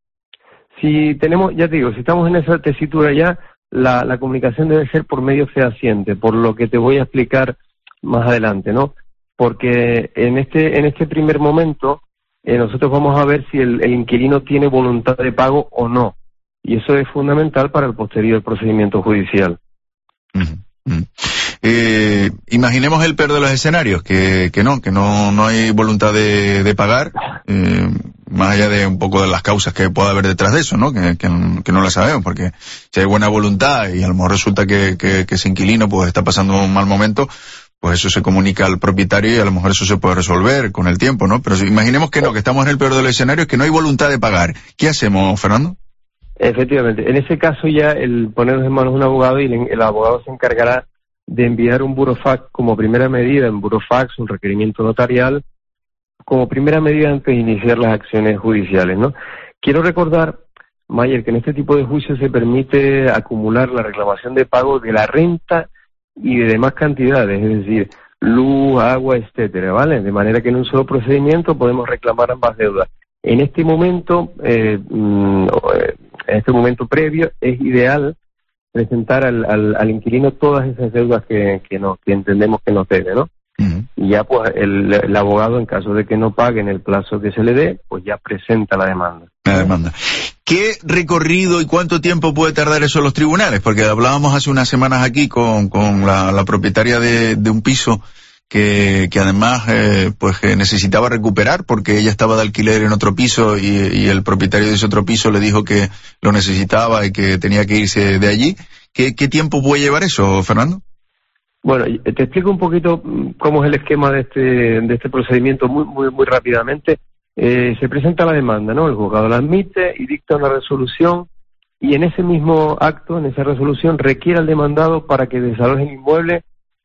Si tenemos, ya te digo, si estamos en esa tesitura ya, la, la comunicación debe ser por medio fehaciente, por lo que te voy a explicar más adelante, ¿no? Porque en este en este primer momento eh, nosotros vamos a ver si el, el inquilino tiene voluntad de pago o no. Y eso es fundamental para el posterior procedimiento judicial. Uh-huh. Uh-huh. Eh, imaginemos el peor de los escenarios, que, que no, que no, no hay voluntad de, de pagar, eh, más allá de un poco de las causas que pueda haber detrás de eso, ¿no? Que, que, que no la sabemos, porque si hay buena voluntad y a lo mejor resulta que, que, que ese inquilino pues está pasando un mal momento, pues eso se comunica al propietario y a lo mejor eso se puede resolver con el tiempo, ¿no? Pero si imaginemos que no, que estamos en el peor de los escenarios, que no hay voluntad de pagar. ¿Qué hacemos, Fernando? Efectivamente. En ese caso ya el ponernos en manos de un abogado y el, el abogado se encargará de enviar un burofax como primera medida, en burofax, un requerimiento notarial, como primera medida antes de iniciar las acciones judiciales, ¿no? Quiero recordar, Mayer, que en este tipo de juicios se permite acumular la reclamación de pago de la renta y de demás cantidades, es decir, luz, agua, etcétera, ¿vale? De manera que en un solo procedimiento podemos reclamar ambas deudas. En este momento, eh, en este momento previo, es ideal presentar al, al, al inquilino todas esas deudas que, que, no, que entendemos que nos debe, ¿no? Uh-huh. Y ya pues el, el abogado, en caso de que no pague en el plazo que se le dé, pues ya presenta la demanda. La demanda. ¿Qué recorrido y cuánto tiempo puede tardar eso en los tribunales? Porque hablábamos hace unas semanas aquí con, con la, la propietaria de, de un piso que, que además eh, pues eh, necesitaba recuperar porque ella estaba de alquiler en otro piso y, y el propietario de ese otro piso le dijo que lo necesitaba y que tenía que irse de allí. ¿Qué, qué tiempo puede llevar eso, Fernando? Bueno, te explico un poquito cómo es el esquema de este, de este procedimiento muy, muy, muy rápidamente. Eh, se presenta la demanda, ¿no? El juzgado la admite y dicta una resolución y en ese mismo acto, en esa resolución, requiere al demandado para que desaloje el inmueble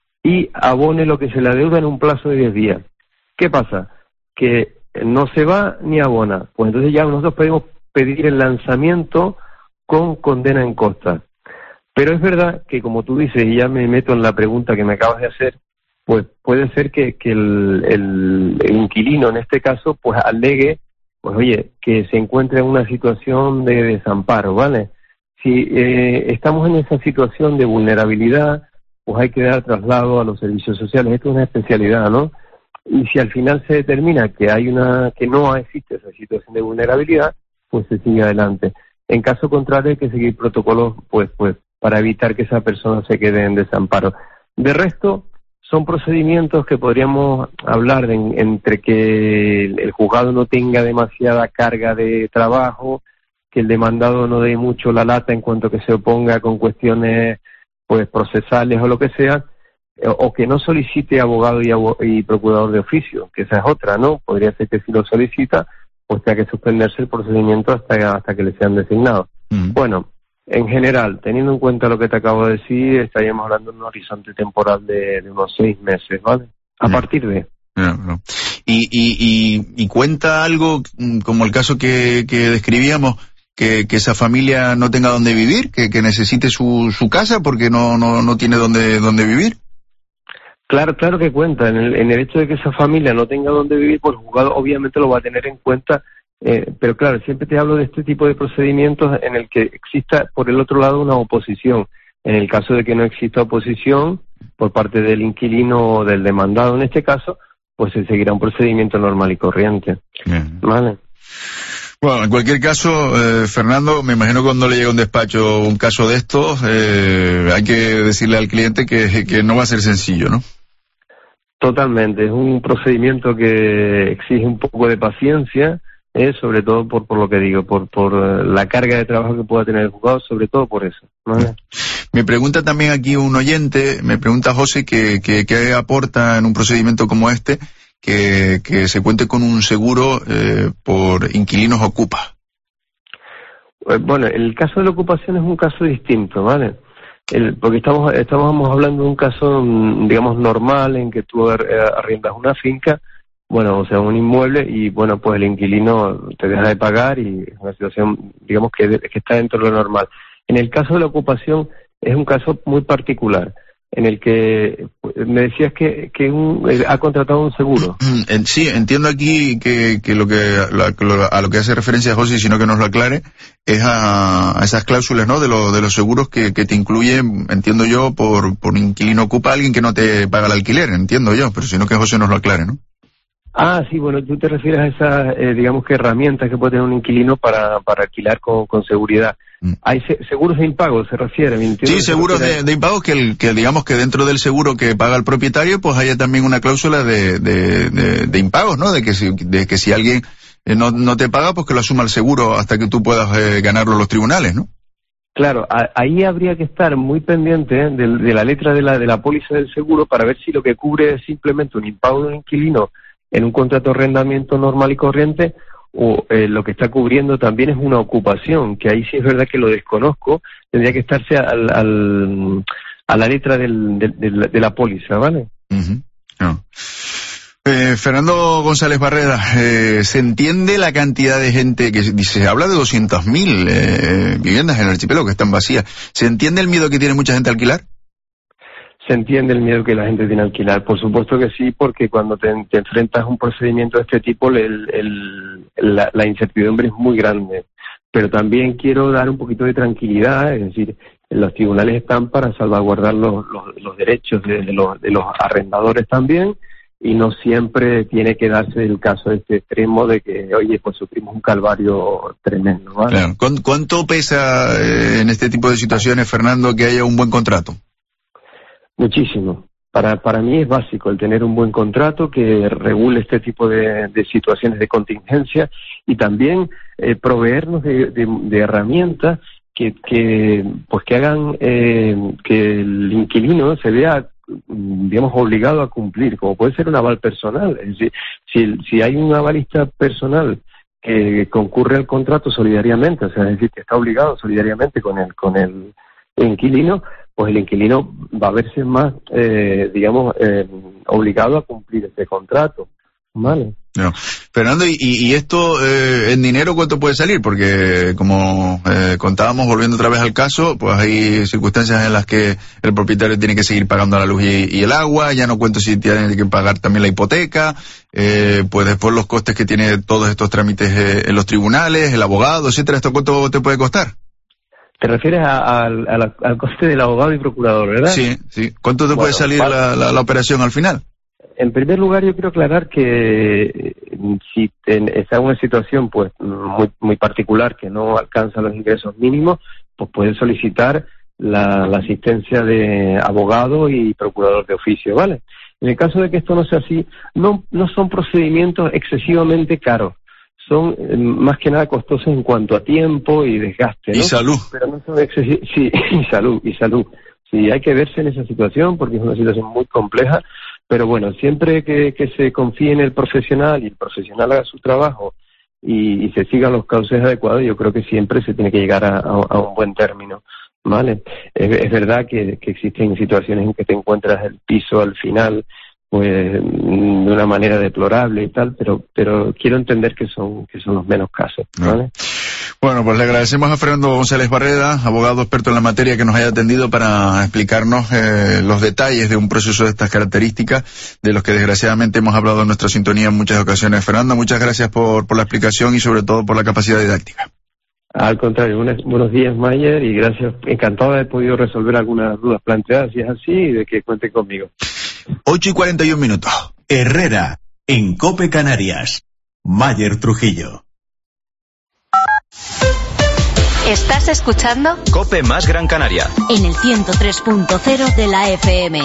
y abone lo que se le adeuda en un plazo de diez días. ¿Qué pasa? Que no se va ni abona. Pues entonces ya nosotros podemos pedir el lanzamiento con condena en costa. Pero es verdad que, como tú dices, y ya me meto en la pregunta que me acabas de hacer, pues puede ser que, que el, el, el inquilino, en este caso, pues alegue, pues oye, que se encuentra en una situación de desamparo, ¿vale? Si eh, estamos en esa situación de vulnerabilidad, pues hay que dar traslado a los servicios sociales. Esto es una especialidad, ¿no? Y si al final se determina que hay una, que no existe esa situación de vulnerabilidad, pues se sigue adelante. En caso contrario, hay que seguir protocolos, pues, pues, para evitar que esa persona se quede en desamparo. De resto, son procedimientos que podríamos hablar de, entre que el, el juzgado no tenga demasiada carga de trabajo, que el demandado no dé mucho la lata en cuanto que se oponga con cuestiones, pues, procesales o lo que sea, o que no solicite abogado y, abo y procurador de oficio, que esa es otra, ¿no? Podría ser que si lo solicita, pues tenga que suspenderse el procedimiento hasta, hasta que le sean designados. Mm. Bueno, en general, teniendo en cuenta lo que te acabo de decir, estaríamos hablando de un horizonte temporal de, de unos seis meses, ¿vale? A mm. partir de... No, no. Y, y, y, y cuenta algo, como el caso que, que describíamos, que, que esa familia no tenga dónde vivir, que, que necesite su, su casa porque no, no, no tiene dónde, dónde vivir. Claro, claro que cuenta. En el, en el hecho de que esa familia no tenga dónde vivir, pues el juzgado obviamente lo va a tener en cuenta, eh, pero claro, siempre te hablo de este tipo de procedimientos en el que exista por el otro lado una oposición. En el caso de que no exista oposición por parte del inquilino o del demandado en este caso, pues se seguirá un procedimiento normal y corriente. Bien. ¿Vale? Bueno, en cualquier caso, eh, Fernando, me imagino que cuando le llega a un despacho un caso de estos, eh, hay que decirle al cliente que, que no va a ser sencillo, ¿no? Totalmente, es un procedimiento que exige un poco de paciencia, eh, sobre todo por, por lo que digo, por, por la carga de trabajo que pueda tener el juzgado, sobre todo por eso, ¿vale? Me pregunta también aquí un oyente, me pregunta José, que, que, que aporta en un procedimiento como este, que, que se cuente con un seguro eh, por inquilinos ocupa. Bueno, el caso de la ocupación es un caso distinto, ¿vale? El, porque estamos estábamos hablando de un caso, digamos, normal, en que tú arriendas una finca, bueno, o sea, un inmueble, y bueno, pues el inquilino te deja de pagar y es una situación, digamos, que, que está dentro de lo normal. En el caso de la ocupación es un caso muy particular, en el que me decías que, que un, ha contratado un seguro. Sí, entiendo aquí que, que, lo que la, a lo que hace referencia José, sino que nos lo aclare, es a, a esas cláusulas, ¿no? De, lo, de los seguros que, que te incluyen, entiendo yo, por, por inquilino ocupa a alguien que no te paga el alquiler, entiendo yo, pero sino que José nos lo aclare, ¿no? Ah, sí, bueno, tú te refieres a esas, eh, digamos que herramientas que puede tener un inquilino para, para alquilar con, con seguridad. Mm. Hay se, seguros de impago, se refiere. Sí, seguros de, de impago que, el, que digamos que dentro del seguro que paga el propietario, pues haya también una cláusula de, de, de, de impagos, ¿no? De que si, de que si alguien eh, no, no te paga, pues que lo asuma el seguro hasta que tú puedas eh, ganarlo en los tribunales, ¿no? Claro, a, ahí habría que estar muy pendiente ¿eh? de, de la letra de la, de la póliza del seguro para ver si lo que cubre es simplemente un impago de un inquilino en un contrato de arrendamiento normal y corriente, o eh, lo que está cubriendo también es una ocupación, que ahí sí es verdad que lo desconozco, tendría que estarse al, al, a la letra del, de, de, la, de la póliza, ¿vale? Uh-huh. No. Eh, Fernando González Barreda, eh, ¿se entiende la cantidad de gente que dice, se habla de doscientas mil eh, viviendas en el archipiélago que están vacías? ¿Se entiende el miedo que tiene mucha gente a alquilar? Se entiende el miedo que la gente tiene a alquilar, por supuesto que sí, porque cuando te, te enfrentas a un procedimiento de este tipo, el, el, la, la incertidumbre es muy grande. Pero también quiero dar un poquito de tranquilidad, es decir, los tribunales están para salvaguardar los, los, los derechos de, de, los, de los arrendadores también, y no siempre tiene que darse el caso de este extremo de que, oye, pues sufrimos un calvario tremendo, ¿vale? Claro. ¿Cuánto pesa eh, en este tipo de situaciones, Fernando, que haya un buen contrato? Muchísimo. Para para mí es básico el tener un buen contrato que regule este tipo de, de situaciones de contingencia y también eh, proveernos de, de, de herramientas que, que pues que hagan eh, que el inquilino se vea, digamos, obligado a cumplir, como puede ser un aval personal. Es decir, si, si hay un avalista personal que concurre al contrato solidariamente, o sea, es decir, que está obligado solidariamente con el con el inquilino, pues el inquilino va a verse más, eh, digamos, eh, obligado a cumplir ese contrato, ¿vale? No. Fernando, ¿y, y esto eh, en dinero cuánto puede salir? Porque como eh, contábamos, volviendo otra vez al caso, pues hay circunstancias en las que el propietario tiene que seguir pagando la luz y, y el agua, ya no cuento si tiene que pagar también la hipoteca, eh, pues después los costes que tiene todos estos trámites eh, en los tribunales, el abogado, etcétera. ¿Esto cuánto te puede costar? Te refieres a, a, a la, al coste del abogado y procurador, ¿verdad? Sí, sí. ¿Cuánto te bueno, puede salir vale. la, la, la operación al final? En primer lugar, yo quiero aclarar que si ten, está en una situación pues muy muy particular que no alcanza los ingresos mínimos, pues puede solicitar la, la asistencia de abogado y procurador de oficio, ¿vale? En el caso de que esto no sea así, no no son procedimientos excesivamente caros. Son eh, más que nada costosos en cuanto a tiempo y desgaste, ¿no? Y salud. Pero no son excesivos. Sí, y salud, y salud. Sí, hay que verse en esa situación porque es una situación muy compleja. Pero bueno, siempre que, que se confíe en el profesional y el profesional haga su trabajo y, y se sigan los cauces adecuados, yo creo que siempre se tiene que llegar a, a, a un buen término, ¿vale? Es, es verdad que, que existen situaciones en que te encuentras el piso al final, pues de una manera deplorable y tal, pero pero quiero entender que son que son los menos casos, ¿vale? Bueno, pues le agradecemos a Fernando González Barreda, abogado experto en la materia, que nos haya atendido para explicarnos eh, los detalles de un proceso de estas características, de los que desgraciadamente hemos hablado en nuestra sintonía en muchas ocasiones. Fernando, muchas gracias por, por la explicación y sobre todo por la capacidad didáctica. Al contrario, buenos, buenos días, Mayer, y gracias. Encantado de haber podido resolver algunas dudas planteadas, si es así, y de que cuente conmigo. ocho y cuarenta y un minutos. Herrera, en COPE Canarias. Mayer Trujillo. ¿Estás escuchando? COPE más Gran Canaria. En el ciento tres punto cero de la F M.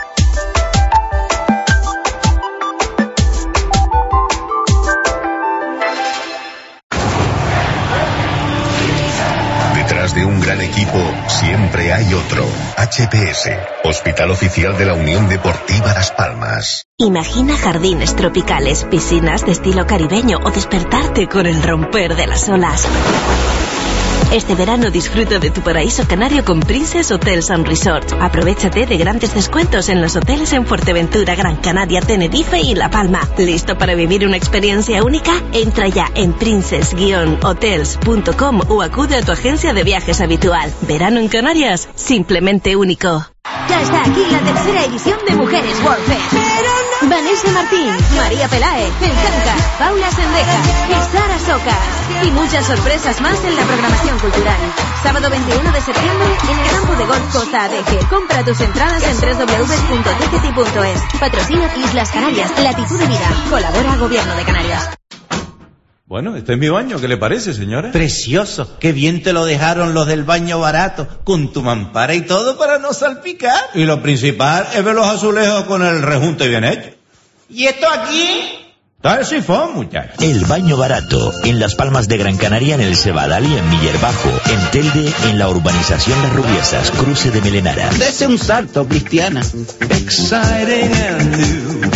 Detrás de un gran equipo siempre hay otro. H P S, Hospital Oficial de la Unión Deportiva Las Palmas. Imagina jardines tropicales, piscinas de estilo caribeño o despertarte con el romper de las olas. Este verano disfruta de tu paraíso canario con Princess Hotels and Resorts. Aprovéchate de grandes descuentos en los hoteles en Fuerteventura, Gran Canaria, Tenerife y La Palma. ¿Listo para vivir una experiencia única? Entra ya en princess guion hotels punto com o acude a tu agencia de viajes habitual. Verano en Canarias, simplemente único. Ya está aquí la tercera edición de Mujeres World Fest. Vanessa Martín, María Peláez, El Canca, Paula Sendeja y Sara Socas. Y muchas sorpresas más en la programación cultural. Sábado veintiuno de septiembre en el campo de golf Costa Adeje. Compra tus entradas en doble u doble u doble u punto ticketing punto es. Patrocina Islas Canarias, Latitud de Vida. Colabora Gobierno de Canarias. Bueno, este es mi baño, ¿qué le parece, señora? Precioso, qué bien te lo dejaron los del baño barato, con tu mampara y todo para no salpicar. Y lo principal es ver los azulejos con el rejunte bien hecho. ¿Y esto aquí? Está el sifón, muchacho. El baño barato, en Las Palmas de Gran Canaria, en el Cebadal y en Miller Bajo, en Telde, en la urbanización Las Rubiesas, cruce de Melenara. Dese un salto, Cristiana. Exciting and new.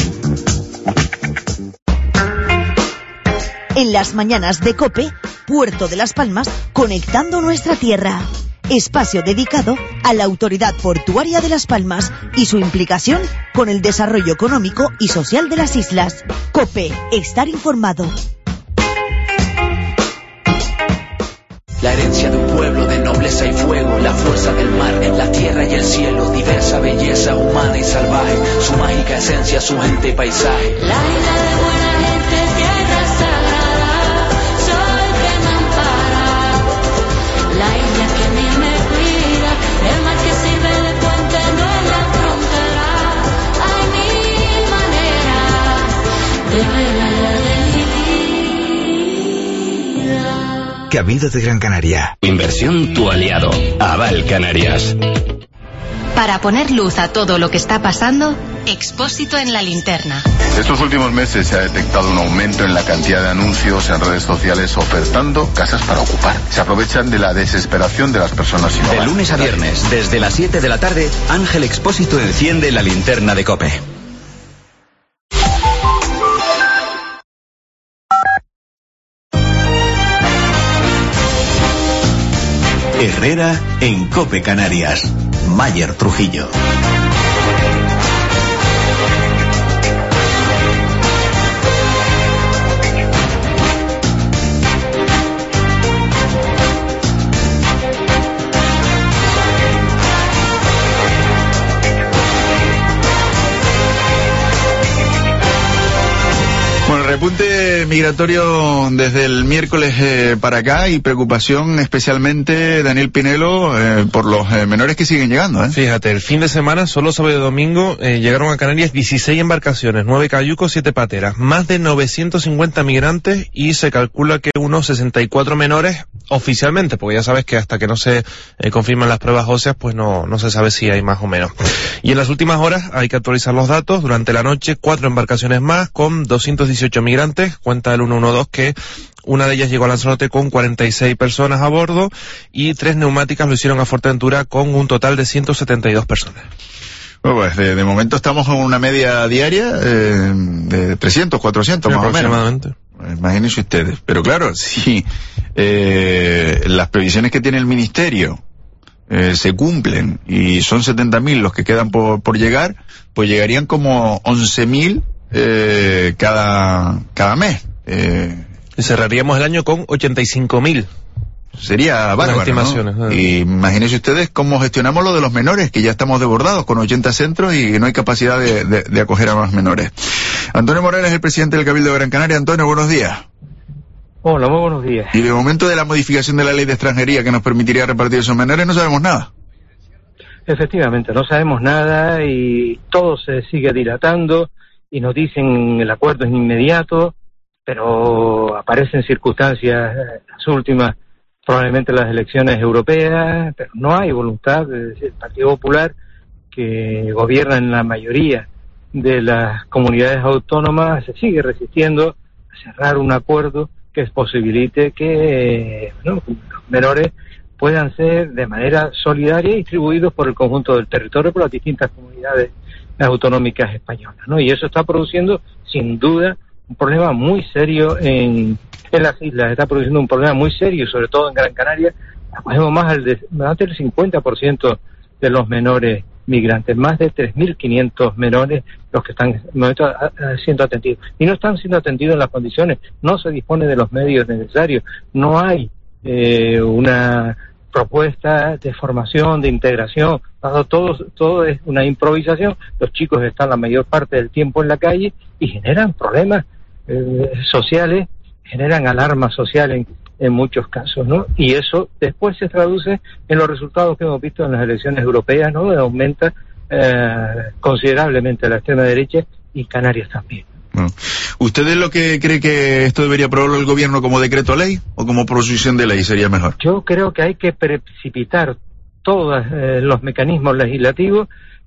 En las mañanas de COPE, Puerto de Las Palmas, conectando nuestra tierra. Espacio dedicado a la Autoridad Portuaria de Las Palmas y su implicación con el desarrollo económico y social de las islas. COPE, estar informado. La herencia de un pueblo de nobleza y fuego, la fuerza del mar, la tierra y el cielo, diversa belleza humana y salvaje, su mágica esencia, su gente y paisaje. La isla de buena gente, tierra sagrada, sol que me ampara, la isla que a mí me cuida, el mar que sirve de puente no es la frontera, hay mil maneras de ver la isla de mi vida. Cabildo de Gran Canaria. Inversión tu aliado. Aval Canarias. Para poner luz a todo lo que está pasando, Expósito en la linterna. Estos últimos meses se ha detectado un aumento en la cantidad de anuncios en redes sociales ofertando casas para ocupar. Se aprovechan de la desesperación de las personas sin hogar. De lunes a viernes, desde las siete de la tarde, Ángel Expósito enciende la linterna de COPE. Herrera en COPE Canarias. Mayer Trujillo. Repunte migratorio desde el miércoles eh, para acá y preocupación especialmente, Daniel Pinelo, eh, por los eh, menores que siguen llegando. ¿eh? Fíjate, el fin de semana, solo sábado y domingo, eh, llegaron a Canarias dieciséis embarcaciones, nueve cayucos, siete pateras, más de novecientos cincuenta migrantes y se calcula que unos sesenta y cuatro menores oficialmente, porque ya sabes que hasta que no se eh, confirman las pruebas óseas, pues no, no se sabe si hay más o menos. Y en las últimas horas hay que actualizar los datos. Durante la noche, cuatro embarcaciones más con doscientos dieciocho migrantes. Cuenta el ciento doce que una de ellas llegó a Lanzarote con cuarenta y seis personas a bordo y tres neumáticas lo hicieron a Fuerteventura con un total de ciento setenta y dos personas. Bueno, pues de, de momento estamos en una media diaria eh, de trescientos, cuatrocientos sí, más o menos. Aproximadamente. Imagínense ustedes. Pero claro, si eh, las previsiones que tiene el Ministerio eh, se cumplen y son setenta mil los que quedan por, por llegar, pues llegarían como once mil eh, cada, cada mes. Eh, y cerraríamos el año con ochenta y cinco mil. Sería bárbaro, ¿no? Y imagínense ustedes cómo gestionamos lo de los menores, que ya estamos desbordados con ochenta centros y no hay capacidad de, de, de acoger a más menores. Antonio Morales es el presidente del Cabildo de Gran Canaria. Antonio, buenos días. Hola, muy buenos días. Y de momento de la modificación de la ley de extranjería que nos permitiría repartir esos menores no sabemos nada. Efectivamente, no sabemos nada y todo se sigue dilatando y nos dicen el acuerdo es inmediato, pero aparecen circunstancias, las últimas, probablemente las elecciones europeas, pero no hay voluntad del Partido Popular, que gobierna en la mayoría de las comunidades autónomas, se sigue resistiendo a cerrar un acuerdo que posibilite que bueno, los menores puedan ser de manera solidaria distribuidos por el conjunto del territorio, por las distintas comunidades autonómicas españolas, ¿no? Y eso está produciendo, sin duda, un problema muy serio en, en las islas, está produciendo un problema muy serio, sobre todo en Gran Canaria. Acogemos más, al de, más del cincuenta por ciento de los menores migrantes, más de tres mil quinientos menores los que están en este momento a, a, siendo atendidos. Y no están siendo atendidos en las condiciones, no se dispone de los medios necesarios, no hay eh, una propuesta de formación, de integración, todo, todo es una improvisación, los chicos están la mayor parte del tiempo en la calle y generan problemas eh, sociales, generan alarma social en, en muchos casos, ¿no? Y eso después se traduce en los resultados que hemos visto en las elecciones europeas, ¿no? Aumenta eh, considerablemente la extrema derecha y Canarias también. Bueno, ¿usted es lo que cree que esto debería aprobarlo el gobierno como decreto ley o como proposición de ley sería mejor? Yo creo que hay que precipitar todos eh, los mecanismos legislativos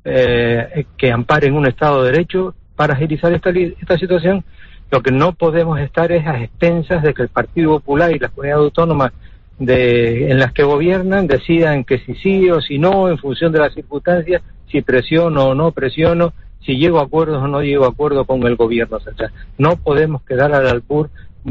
eh, que amparen un Estado de Derecho para agilizar esta, esta situación. Lo que no podemos estar es a expensas de que el Partido Popular y las comunidades autónomas de, en las que gobiernan decidan que si sí o si no, en función de las circunstancias, si presiono o no presiono, si llego a acuerdos o no llego a acuerdo con el gobierno central. No podemos quedar al albur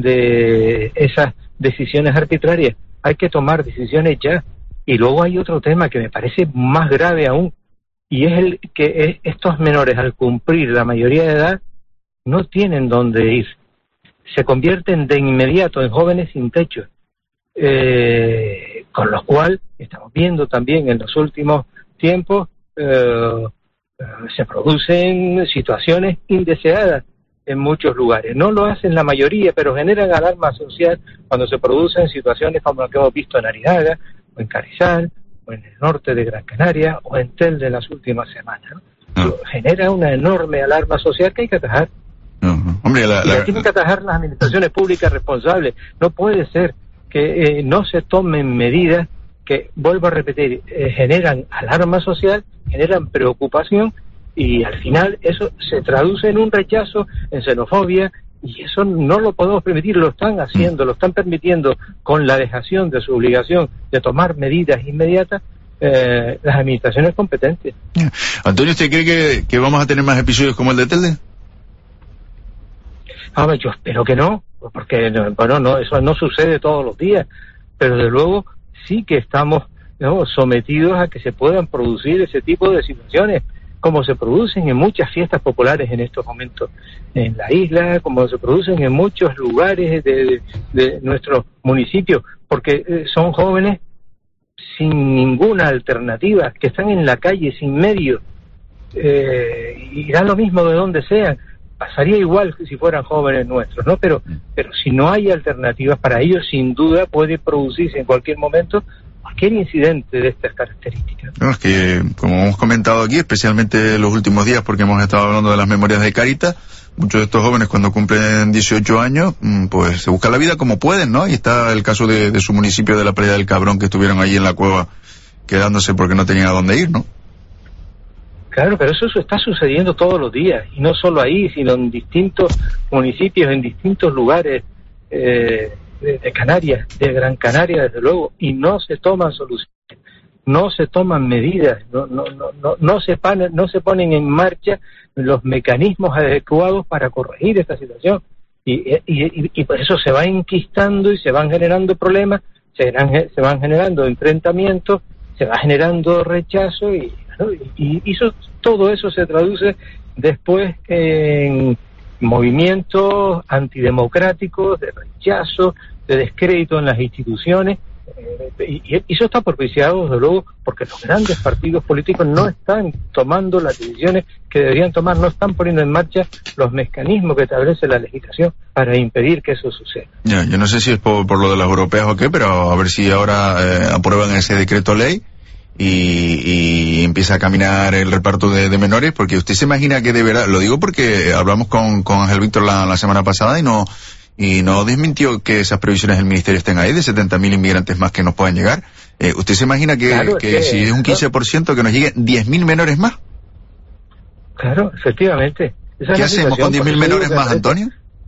de esas decisiones arbitrarias. Hay que tomar decisiones ya. Y luego hay otro tema que me parece más grave aún, y es el que estos menores, al cumplir la mayoría de edad, no tienen dónde ir. Se convierten de inmediato en jóvenes sin techo, eh, con lo cual estamos viendo también en los últimos tiempos eh, se producen situaciones indeseadas en muchos lugares. No lo hacen la mayoría, pero generan alarma social cuando se producen situaciones como las que hemos visto en Aridaga, o en Carizal, o en el norte de Gran Canaria, o en Telde en las últimas semanas, ¿no? No. Genera una enorme alarma social que hay que atajar. No, no. Hombre, la, la... Y tienen que atajar las administraciones públicas responsables. No puede ser que eh, no se tomen medidas que, vuelvo a repetir, eh, generan alarma social, generan preocupación, y al final eso se traduce en un rechazo, en xenofobia, y eso no lo podemos permitir. Lo están haciendo, lo están permitiendo con la dejación de su obligación de tomar medidas inmediatas eh, las administraciones competentes. Antonio, ¿usted cree que, que vamos a tener más episodios como el de Telde? Ahora, yo espero que no, porque bueno, no, eso no sucede todos los días, pero de luego sí que estamos ¿no?, sometidos a que se puedan producir ese tipo de situaciones, como se producen en muchas fiestas populares en estos momentos en la isla, como se producen en muchos lugares de, de, de nuestro municipio, porque eh, son jóvenes sin ninguna alternativa, que están en la calle sin medio, eh, y da lo mismo de donde sean. Pasaría igual que si fueran jóvenes nuestros, ¿no? Pero, pero si no hay alternativas para ellos, sin duda puede producirse en cualquier momento cualquier incidente de estas características. No, es que, como hemos comentado aquí, especialmente en los últimos días, porque hemos estado hablando de las memorias de Caritas, muchos de estos jóvenes cuando cumplen dieciocho años, pues se buscan la vida como pueden, ¿no? Y está el caso de, de su municipio, de la Playa del Cabrón, que estuvieron allí en la cueva quedándose porque no tenían a dónde ir, ¿no? Claro, pero eso, eso está sucediendo todos los días, y no solo ahí, sino en distintos municipios, en distintos lugares eh, de, de Canarias, de Gran Canaria, desde luego, y no se toman soluciones, no se toman medidas, no, no, no, no, no, se, pan, no se ponen en marcha los mecanismos adecuados para corregir esta situación, y, y, y, y por eso se va enquistando y se van generando problemas, se, van, se van generando enfrentamientos, se va generando rechazo, y Y, y eso, todo eso se traduce después en movimientos antidemocráticos, de rechazo, de descrédito en las instituciones, eh, y, y eso está propiciado, desde luego, porque los grandes partidos políticos no están tomando las decisiones que deberían tomar, no están poniendo en marcha los mecanismos que establece la legislación para impedir que eso suceda. Ya, yo no sé si es por, por lo de las europeas o qué, pero a ver si ahora eh, aprueban ese decreto ley Y, y empieza a caminar el reparto de, de menores, porque usted se imagina que de verdad, lo digo porque hablamos con, con Ángel Víctor la, la semana pasada y no y no desmintió que esas previsiones del ministerio estén ahí, de setenta mil inmigrantes más que nos puedan llegar. Eh, ¿Usted se imagina que, claro, que, que si es un quince por ciento que nos lleguen diez mil menores más? Claro, efectivamente. Esa ¿Qué hacemos con diez mil menores más, Antonio?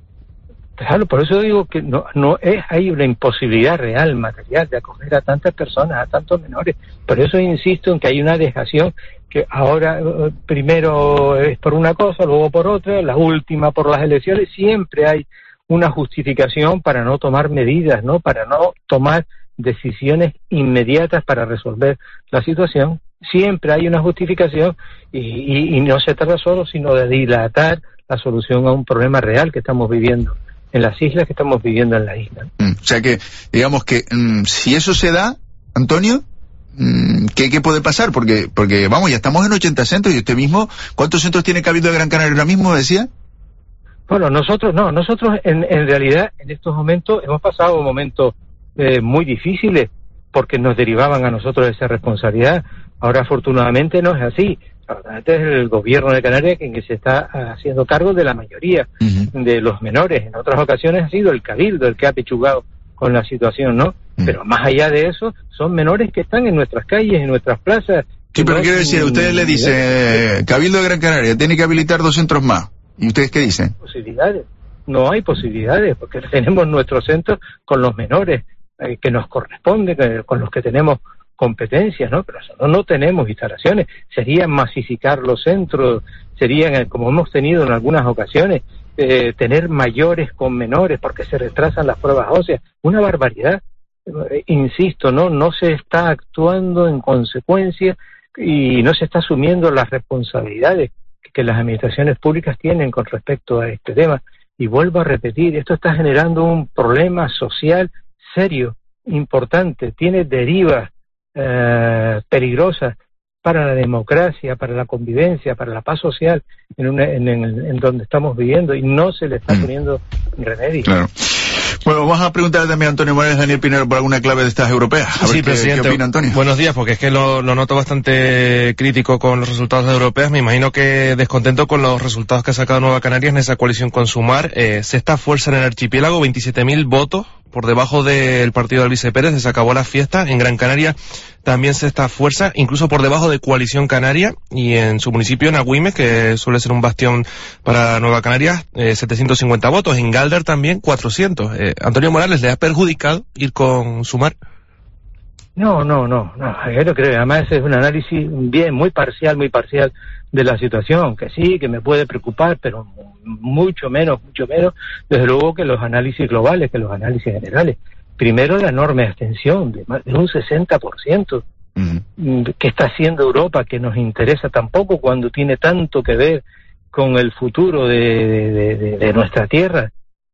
Claro, por eso digo que no no es hay una imposibilidad real, material, de acoger a tantas personas, a tantos menores. Por eso insisto en que hay una dejación que ahora eh, primero es por una cosa, luego por otra, la última por las elecciones. Siempre hay una justificación para no tomar medidas, ¿no? Para no tomar decisiones inmediatas para resolver la situación. Siempre hay una justificación y, y, y no se trata solo sino de dilatar la solución a un problema real que estamos viviendo en las islas, que estamos viviendo en la isla. Mm, o sea que, digamos que mm, si eso se da, Antonio, mm, ¿qué, ¿qué puede pasar? Porque, porque vamos, ya estamos en ochenta centros y usted mismo, ¿cuántos centros tiene Cabildo de Gran Canaria ahora mismo, decía? Bueno, nosotros no, nosotros en, en realidad en estos momentos hemos pasado momentos eh, muy difíciles porque nos derivaban a nosotros de esa responsabilidad. Ahora afortunadamente no es así. Este es el gobierno de Canarias quien se está haciendo cargo de la mayoría uh-huh. de los menores. En otras ocasiones ha sido el Cabildo el que ha pechugado con la situación, ¿no? Uh-huh. Pero más allá de eso, son menores que están en nuestras calles, en nuestras plazas. Sí, pero no quiero decir, ustedes le dicen, Cabildo de Gran Canaria tiene que habilitar dos centros más. ¿Y ustedes qué dicen? Posibilidades. No hay posibilidades, porque tenemos nuestros centros con los menores eh, que nos corresponden, que, con los que tenemos competencias, ¿no? Pero no, no tenemos instalaciones. Sería masificar los centros, serían, como hemos tenido en algunas ocasiones, eh, tener mayores con menores porque se retrasan las pruebas óseas. Una barbaridad. Eh, insisto, no, no se está actuando en consecuencia y no se está asumiendo las responsabilidades que las administraciones públicas tienen con respecto a este tema. Y vuelvo a repetir, esto está generando un problema social serio, importante, tiene derivas Eh, peligrosas para la democracia, para la convivencia, para la paz social en, una, en, en, en donde estamos viviendo, y no se le está poniendo remedio. Claro. Bueno, vamos a preguntarle también a Antonio Morales, Daniel Pinero, por alguna clave de estas europeas. A sí, ver qué, presidente. ¿qué opina Antonio? Buenos días, porque es que lo, lo noto bastante crítico con los resultados europeos. Me imagino que descontento con los resultados que ha sacado Nueva Canarias en esa coalición con Sumar. Eh, sexta fuerza en el archipiélago, veintisiete mil votos, por debajo del partido de Alvise Pérez, se acabó la fiesta. En Gran Canaria también sexta fuerza, incluso por debajo de Coalición Canaria, y en su municipio, en Agüimes, que suele ser un bastión para Nueva Canarias, eh, setecientos cincuenta votos. En Galder también cuatrocientos. Eh, Antonio Morales, ¿le ha perjudicado ir con Sumar? No, no, no, no, yo no creo. Además es un análisis bien, muy parcial, muy parcial de la situación, que sí, que me puede preocupar, pero mucho menos, mucho menos, desde luego, que los análisis globales, que los análisis generales. Primero, la enorme abstención de más de un sesenta por ciento, Uh-huh. ¿Qué está haciendo Europa que nos interesa tampoco cuando tiene tanto que ver con el futuro de, de, de, de nuestra tierra?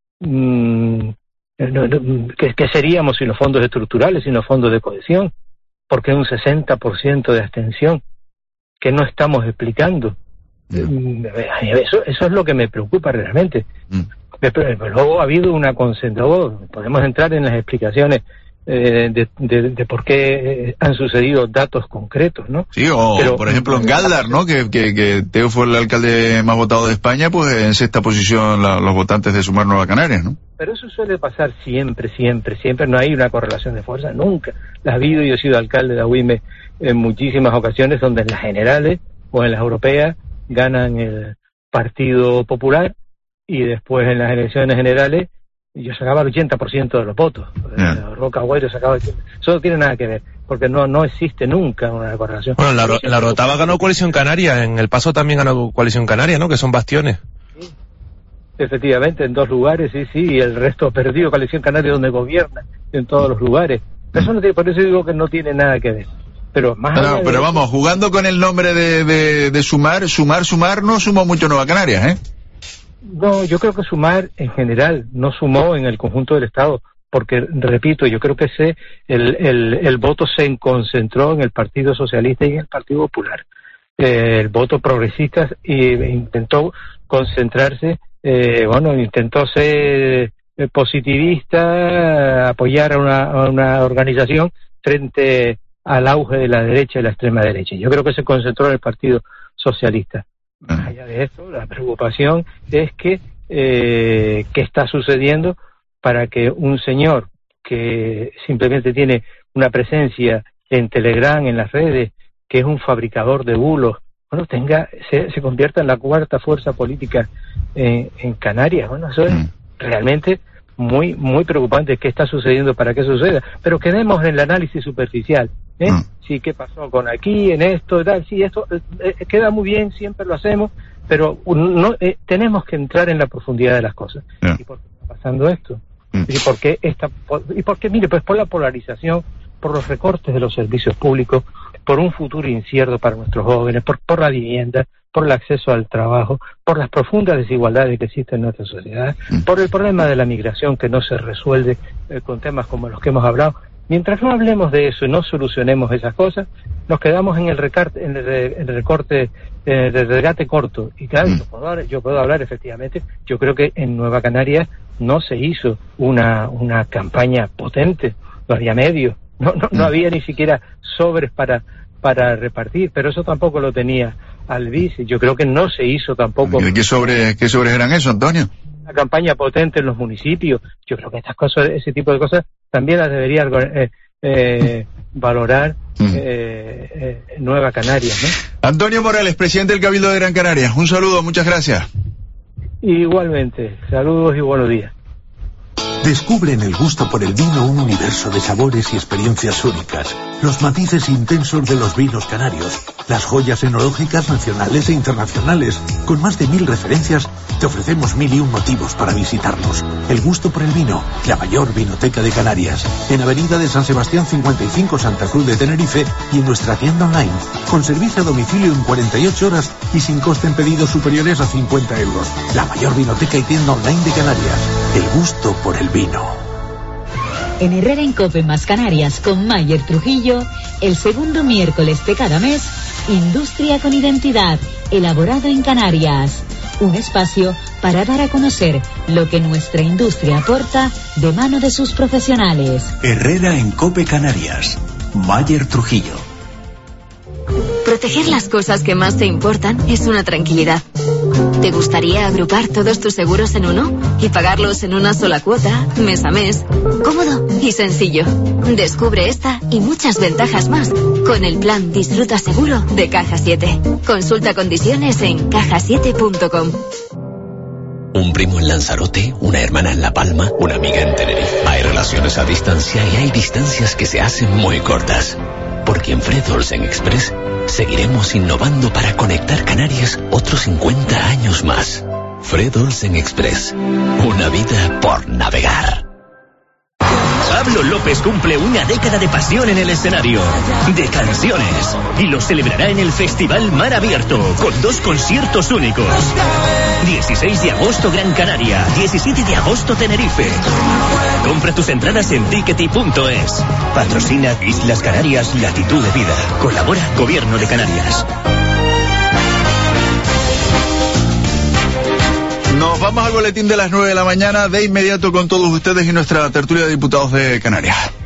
Mm, no, no, ¿qué, ¿Qué seríamos sin los fondos estructurales, sin los fondos de cohesión? Porque un sesenta por ciento de abstención que no estamos explicando. Mm. Eso, eso es lo que me preocupa realmente. Mm. Pero luego ha habido una concentración, podemos entrar en las explicaciones eh, de, de, de por qué han sucedido datos concretos, ¿no? Sí, o pero, por ejemplo en Galdar, ¿no? Que, que, que Teo fue el alcalde más votado de España, pues en sexta posición la, los votantes de Sumar Nueva Canarias, ¿no? Pero eso suele pasar siempre, siempre, siempre, no hay una correlación de fuerza, nunca. Las ha habido, yo he sido alcalde de Agüime en muchísimas ocasiones donde en las generales o en las europeas ganan el Partido Popular y después en las elecciones generales yo sacaba el ochenta por ciento de los votos. Yeah. Roca Agüero sacaba el ochenta por ciento. Eso no tiene nada que ver, porque no no existe nunca una correlación. Bueno, la, la Orotava ganó Coalición Canaria, en El Paso también ganó Coalición Canaria, ¿no? Que son bastiones. Sí. Efectivamente, en dos lugares, sí, sí, y el resto perdido, Coalición Canaria donde gobierna, en todos los lugares. Eso no tiene, por eso digo que no tiene nada que ver. Pero más no, allá pero de vamos, eso, jugando con el nombre de, de, de Sumar, Sumar, Sumar no sumó mucho Nueva Canarias, ¿eh? No, yo creo que Sumar en general no sumó en el conjunto del Estado, porque, repito, yo creo que ese el, el, el voto se concentró en el Partido Socialista y en el Partido Popular. Eh, el voto progresista y intentó concentrarse, eh, bueno, intentó ser eh, positivista, apoyar a una, a una organización frente al auge de la derecha y la extrema derecha. Yo creo que se concentró en el Partido Socialista. Más allá de esto, la preocupación es que eh, qué está sucediendo para que un señor que simplemente tiene una presencia en Telegram, en las redes, que es un fabricador de bulos, bueno, tenga se, se convierta en la cuarta fuerza política en, en Canarias. Bueno, eso es realmente muy muy preocupante. ¿Qué está sucediendo para que suceda? Pero quedemos en el análisis superficial. ¿Eh? Mm. Sí, ¿qué pasó con aquí, en esto, tal? Sí, esto eh, queda muy bien, siempre lo hacemos, pero no eh, tenemos que entrar en la profundidad de las cosas. Yeah. ¿Y por qué está pasando esto? Mm. ¿Y por qué esta, por, y por qué, mire, pues por la polarización, por los recortes de los servicios públicos, por un futuro incierto para nuestros jóvenes, por, por la vivienda, por el acceso al trabajo, por las profundas desigualdades que existen en nuestra sociedad, mm. por el problema de la migración que no se resuelve eh, con temas como los que hemos hablado. Mientras no hablemos de eso y no solucionemos esas cosas, nos quedamos en el, recarte, en el, en el recorte, en el regate corto. Y claro, mm. yo, puedo hablar, yo puedo hablar efectivamente, yo creo que en Nueva Canarias no se hizo una, una campaña potente, no había medios, no, no, no había ni siquiera sobres para, para repartir, pero eso tampoco lo tenía Albici. Yo creo que no se hizo tampoco. ¿Qué sobres, qué sobres eran eso, Antonio? Una campaña potente en los municipios. Yo creo que estas cosas, ese tipo de cosas, también las debería eh, eh, valorar eh, eh, Nueva Canarias, ¿no? Antonio Morales, presidente del Cabildo de Gran Canaria. Un saludo, muchas gracias. Igualmente, saludos y buenos días. Descubre en el gusto por el vino un universo de sabores y experiencias únicas, los matices intensos de los vinos canarios, las joyas enológicas nacionales e internacionales. Con más de mil referencias, te ofrecemos mil y un motivos para visitarnos. El gusto por el vino, la mayor vinoteca de Canarias, en Avenida de San Sebastián cincuenta y cinco, Santa Cruz de Tenerife, y en nuestra tienda online, con servicio a domicilio en cuarenta y ocho horas y sin coste en pedidos superiores a cincuenta euros. La mayor vinoteca y tienda online de Canarias. El gusto por el vino. En Herrera en Cope más Canarias con Mayer Trujillo, el segundo miércoles de cada mes, Industria con Identidad, elaborado en Canarias. Un espacio para dar a conocer lo que nuestra industria aporta de mano de sus profesionales. Herrera en Cope Canarias, Mayer Trujillo. Proteger las cosas que más te importan es una tranquilidad. ¿Te gustaría agrupar todos tus seguros en uno y pagarlos en una sola cuota, mes a mes? Cómodo y sencillo. Descubre esta y muchas ventajas más con el plan Disfruta Seguro de Caja siete. Consulta condiciones en caja siete punto com. Un primo en Lanzarote, una hermana en La Palma, una amiga en Tenerife. Hay relaciones a distancia y hay distancias que se hacen muy cortas. Porque en Fred Olsen Express seguiremos innovando para conectar Canarias otros cincuenta años más. Fred Olsen Express, una vida por navegar. Pablo López cumple una década de pasión en el escenario, de canciones, y lo celebrará en el Festival Mar Abierto, con dos conciertos únicos. dieciséis de agosto Gran Canaria, diecisiete de agosto Tenerife. Compra tus entradas en tickety punto es. Patrocina Islas Canarias Latitud de Vida. Colabora Gobierno de Canarias. Nos vamos al boletín de las nueve de la mañana, de inmediato con todos ustedes y nuestra tertulia de diputados de Canarias.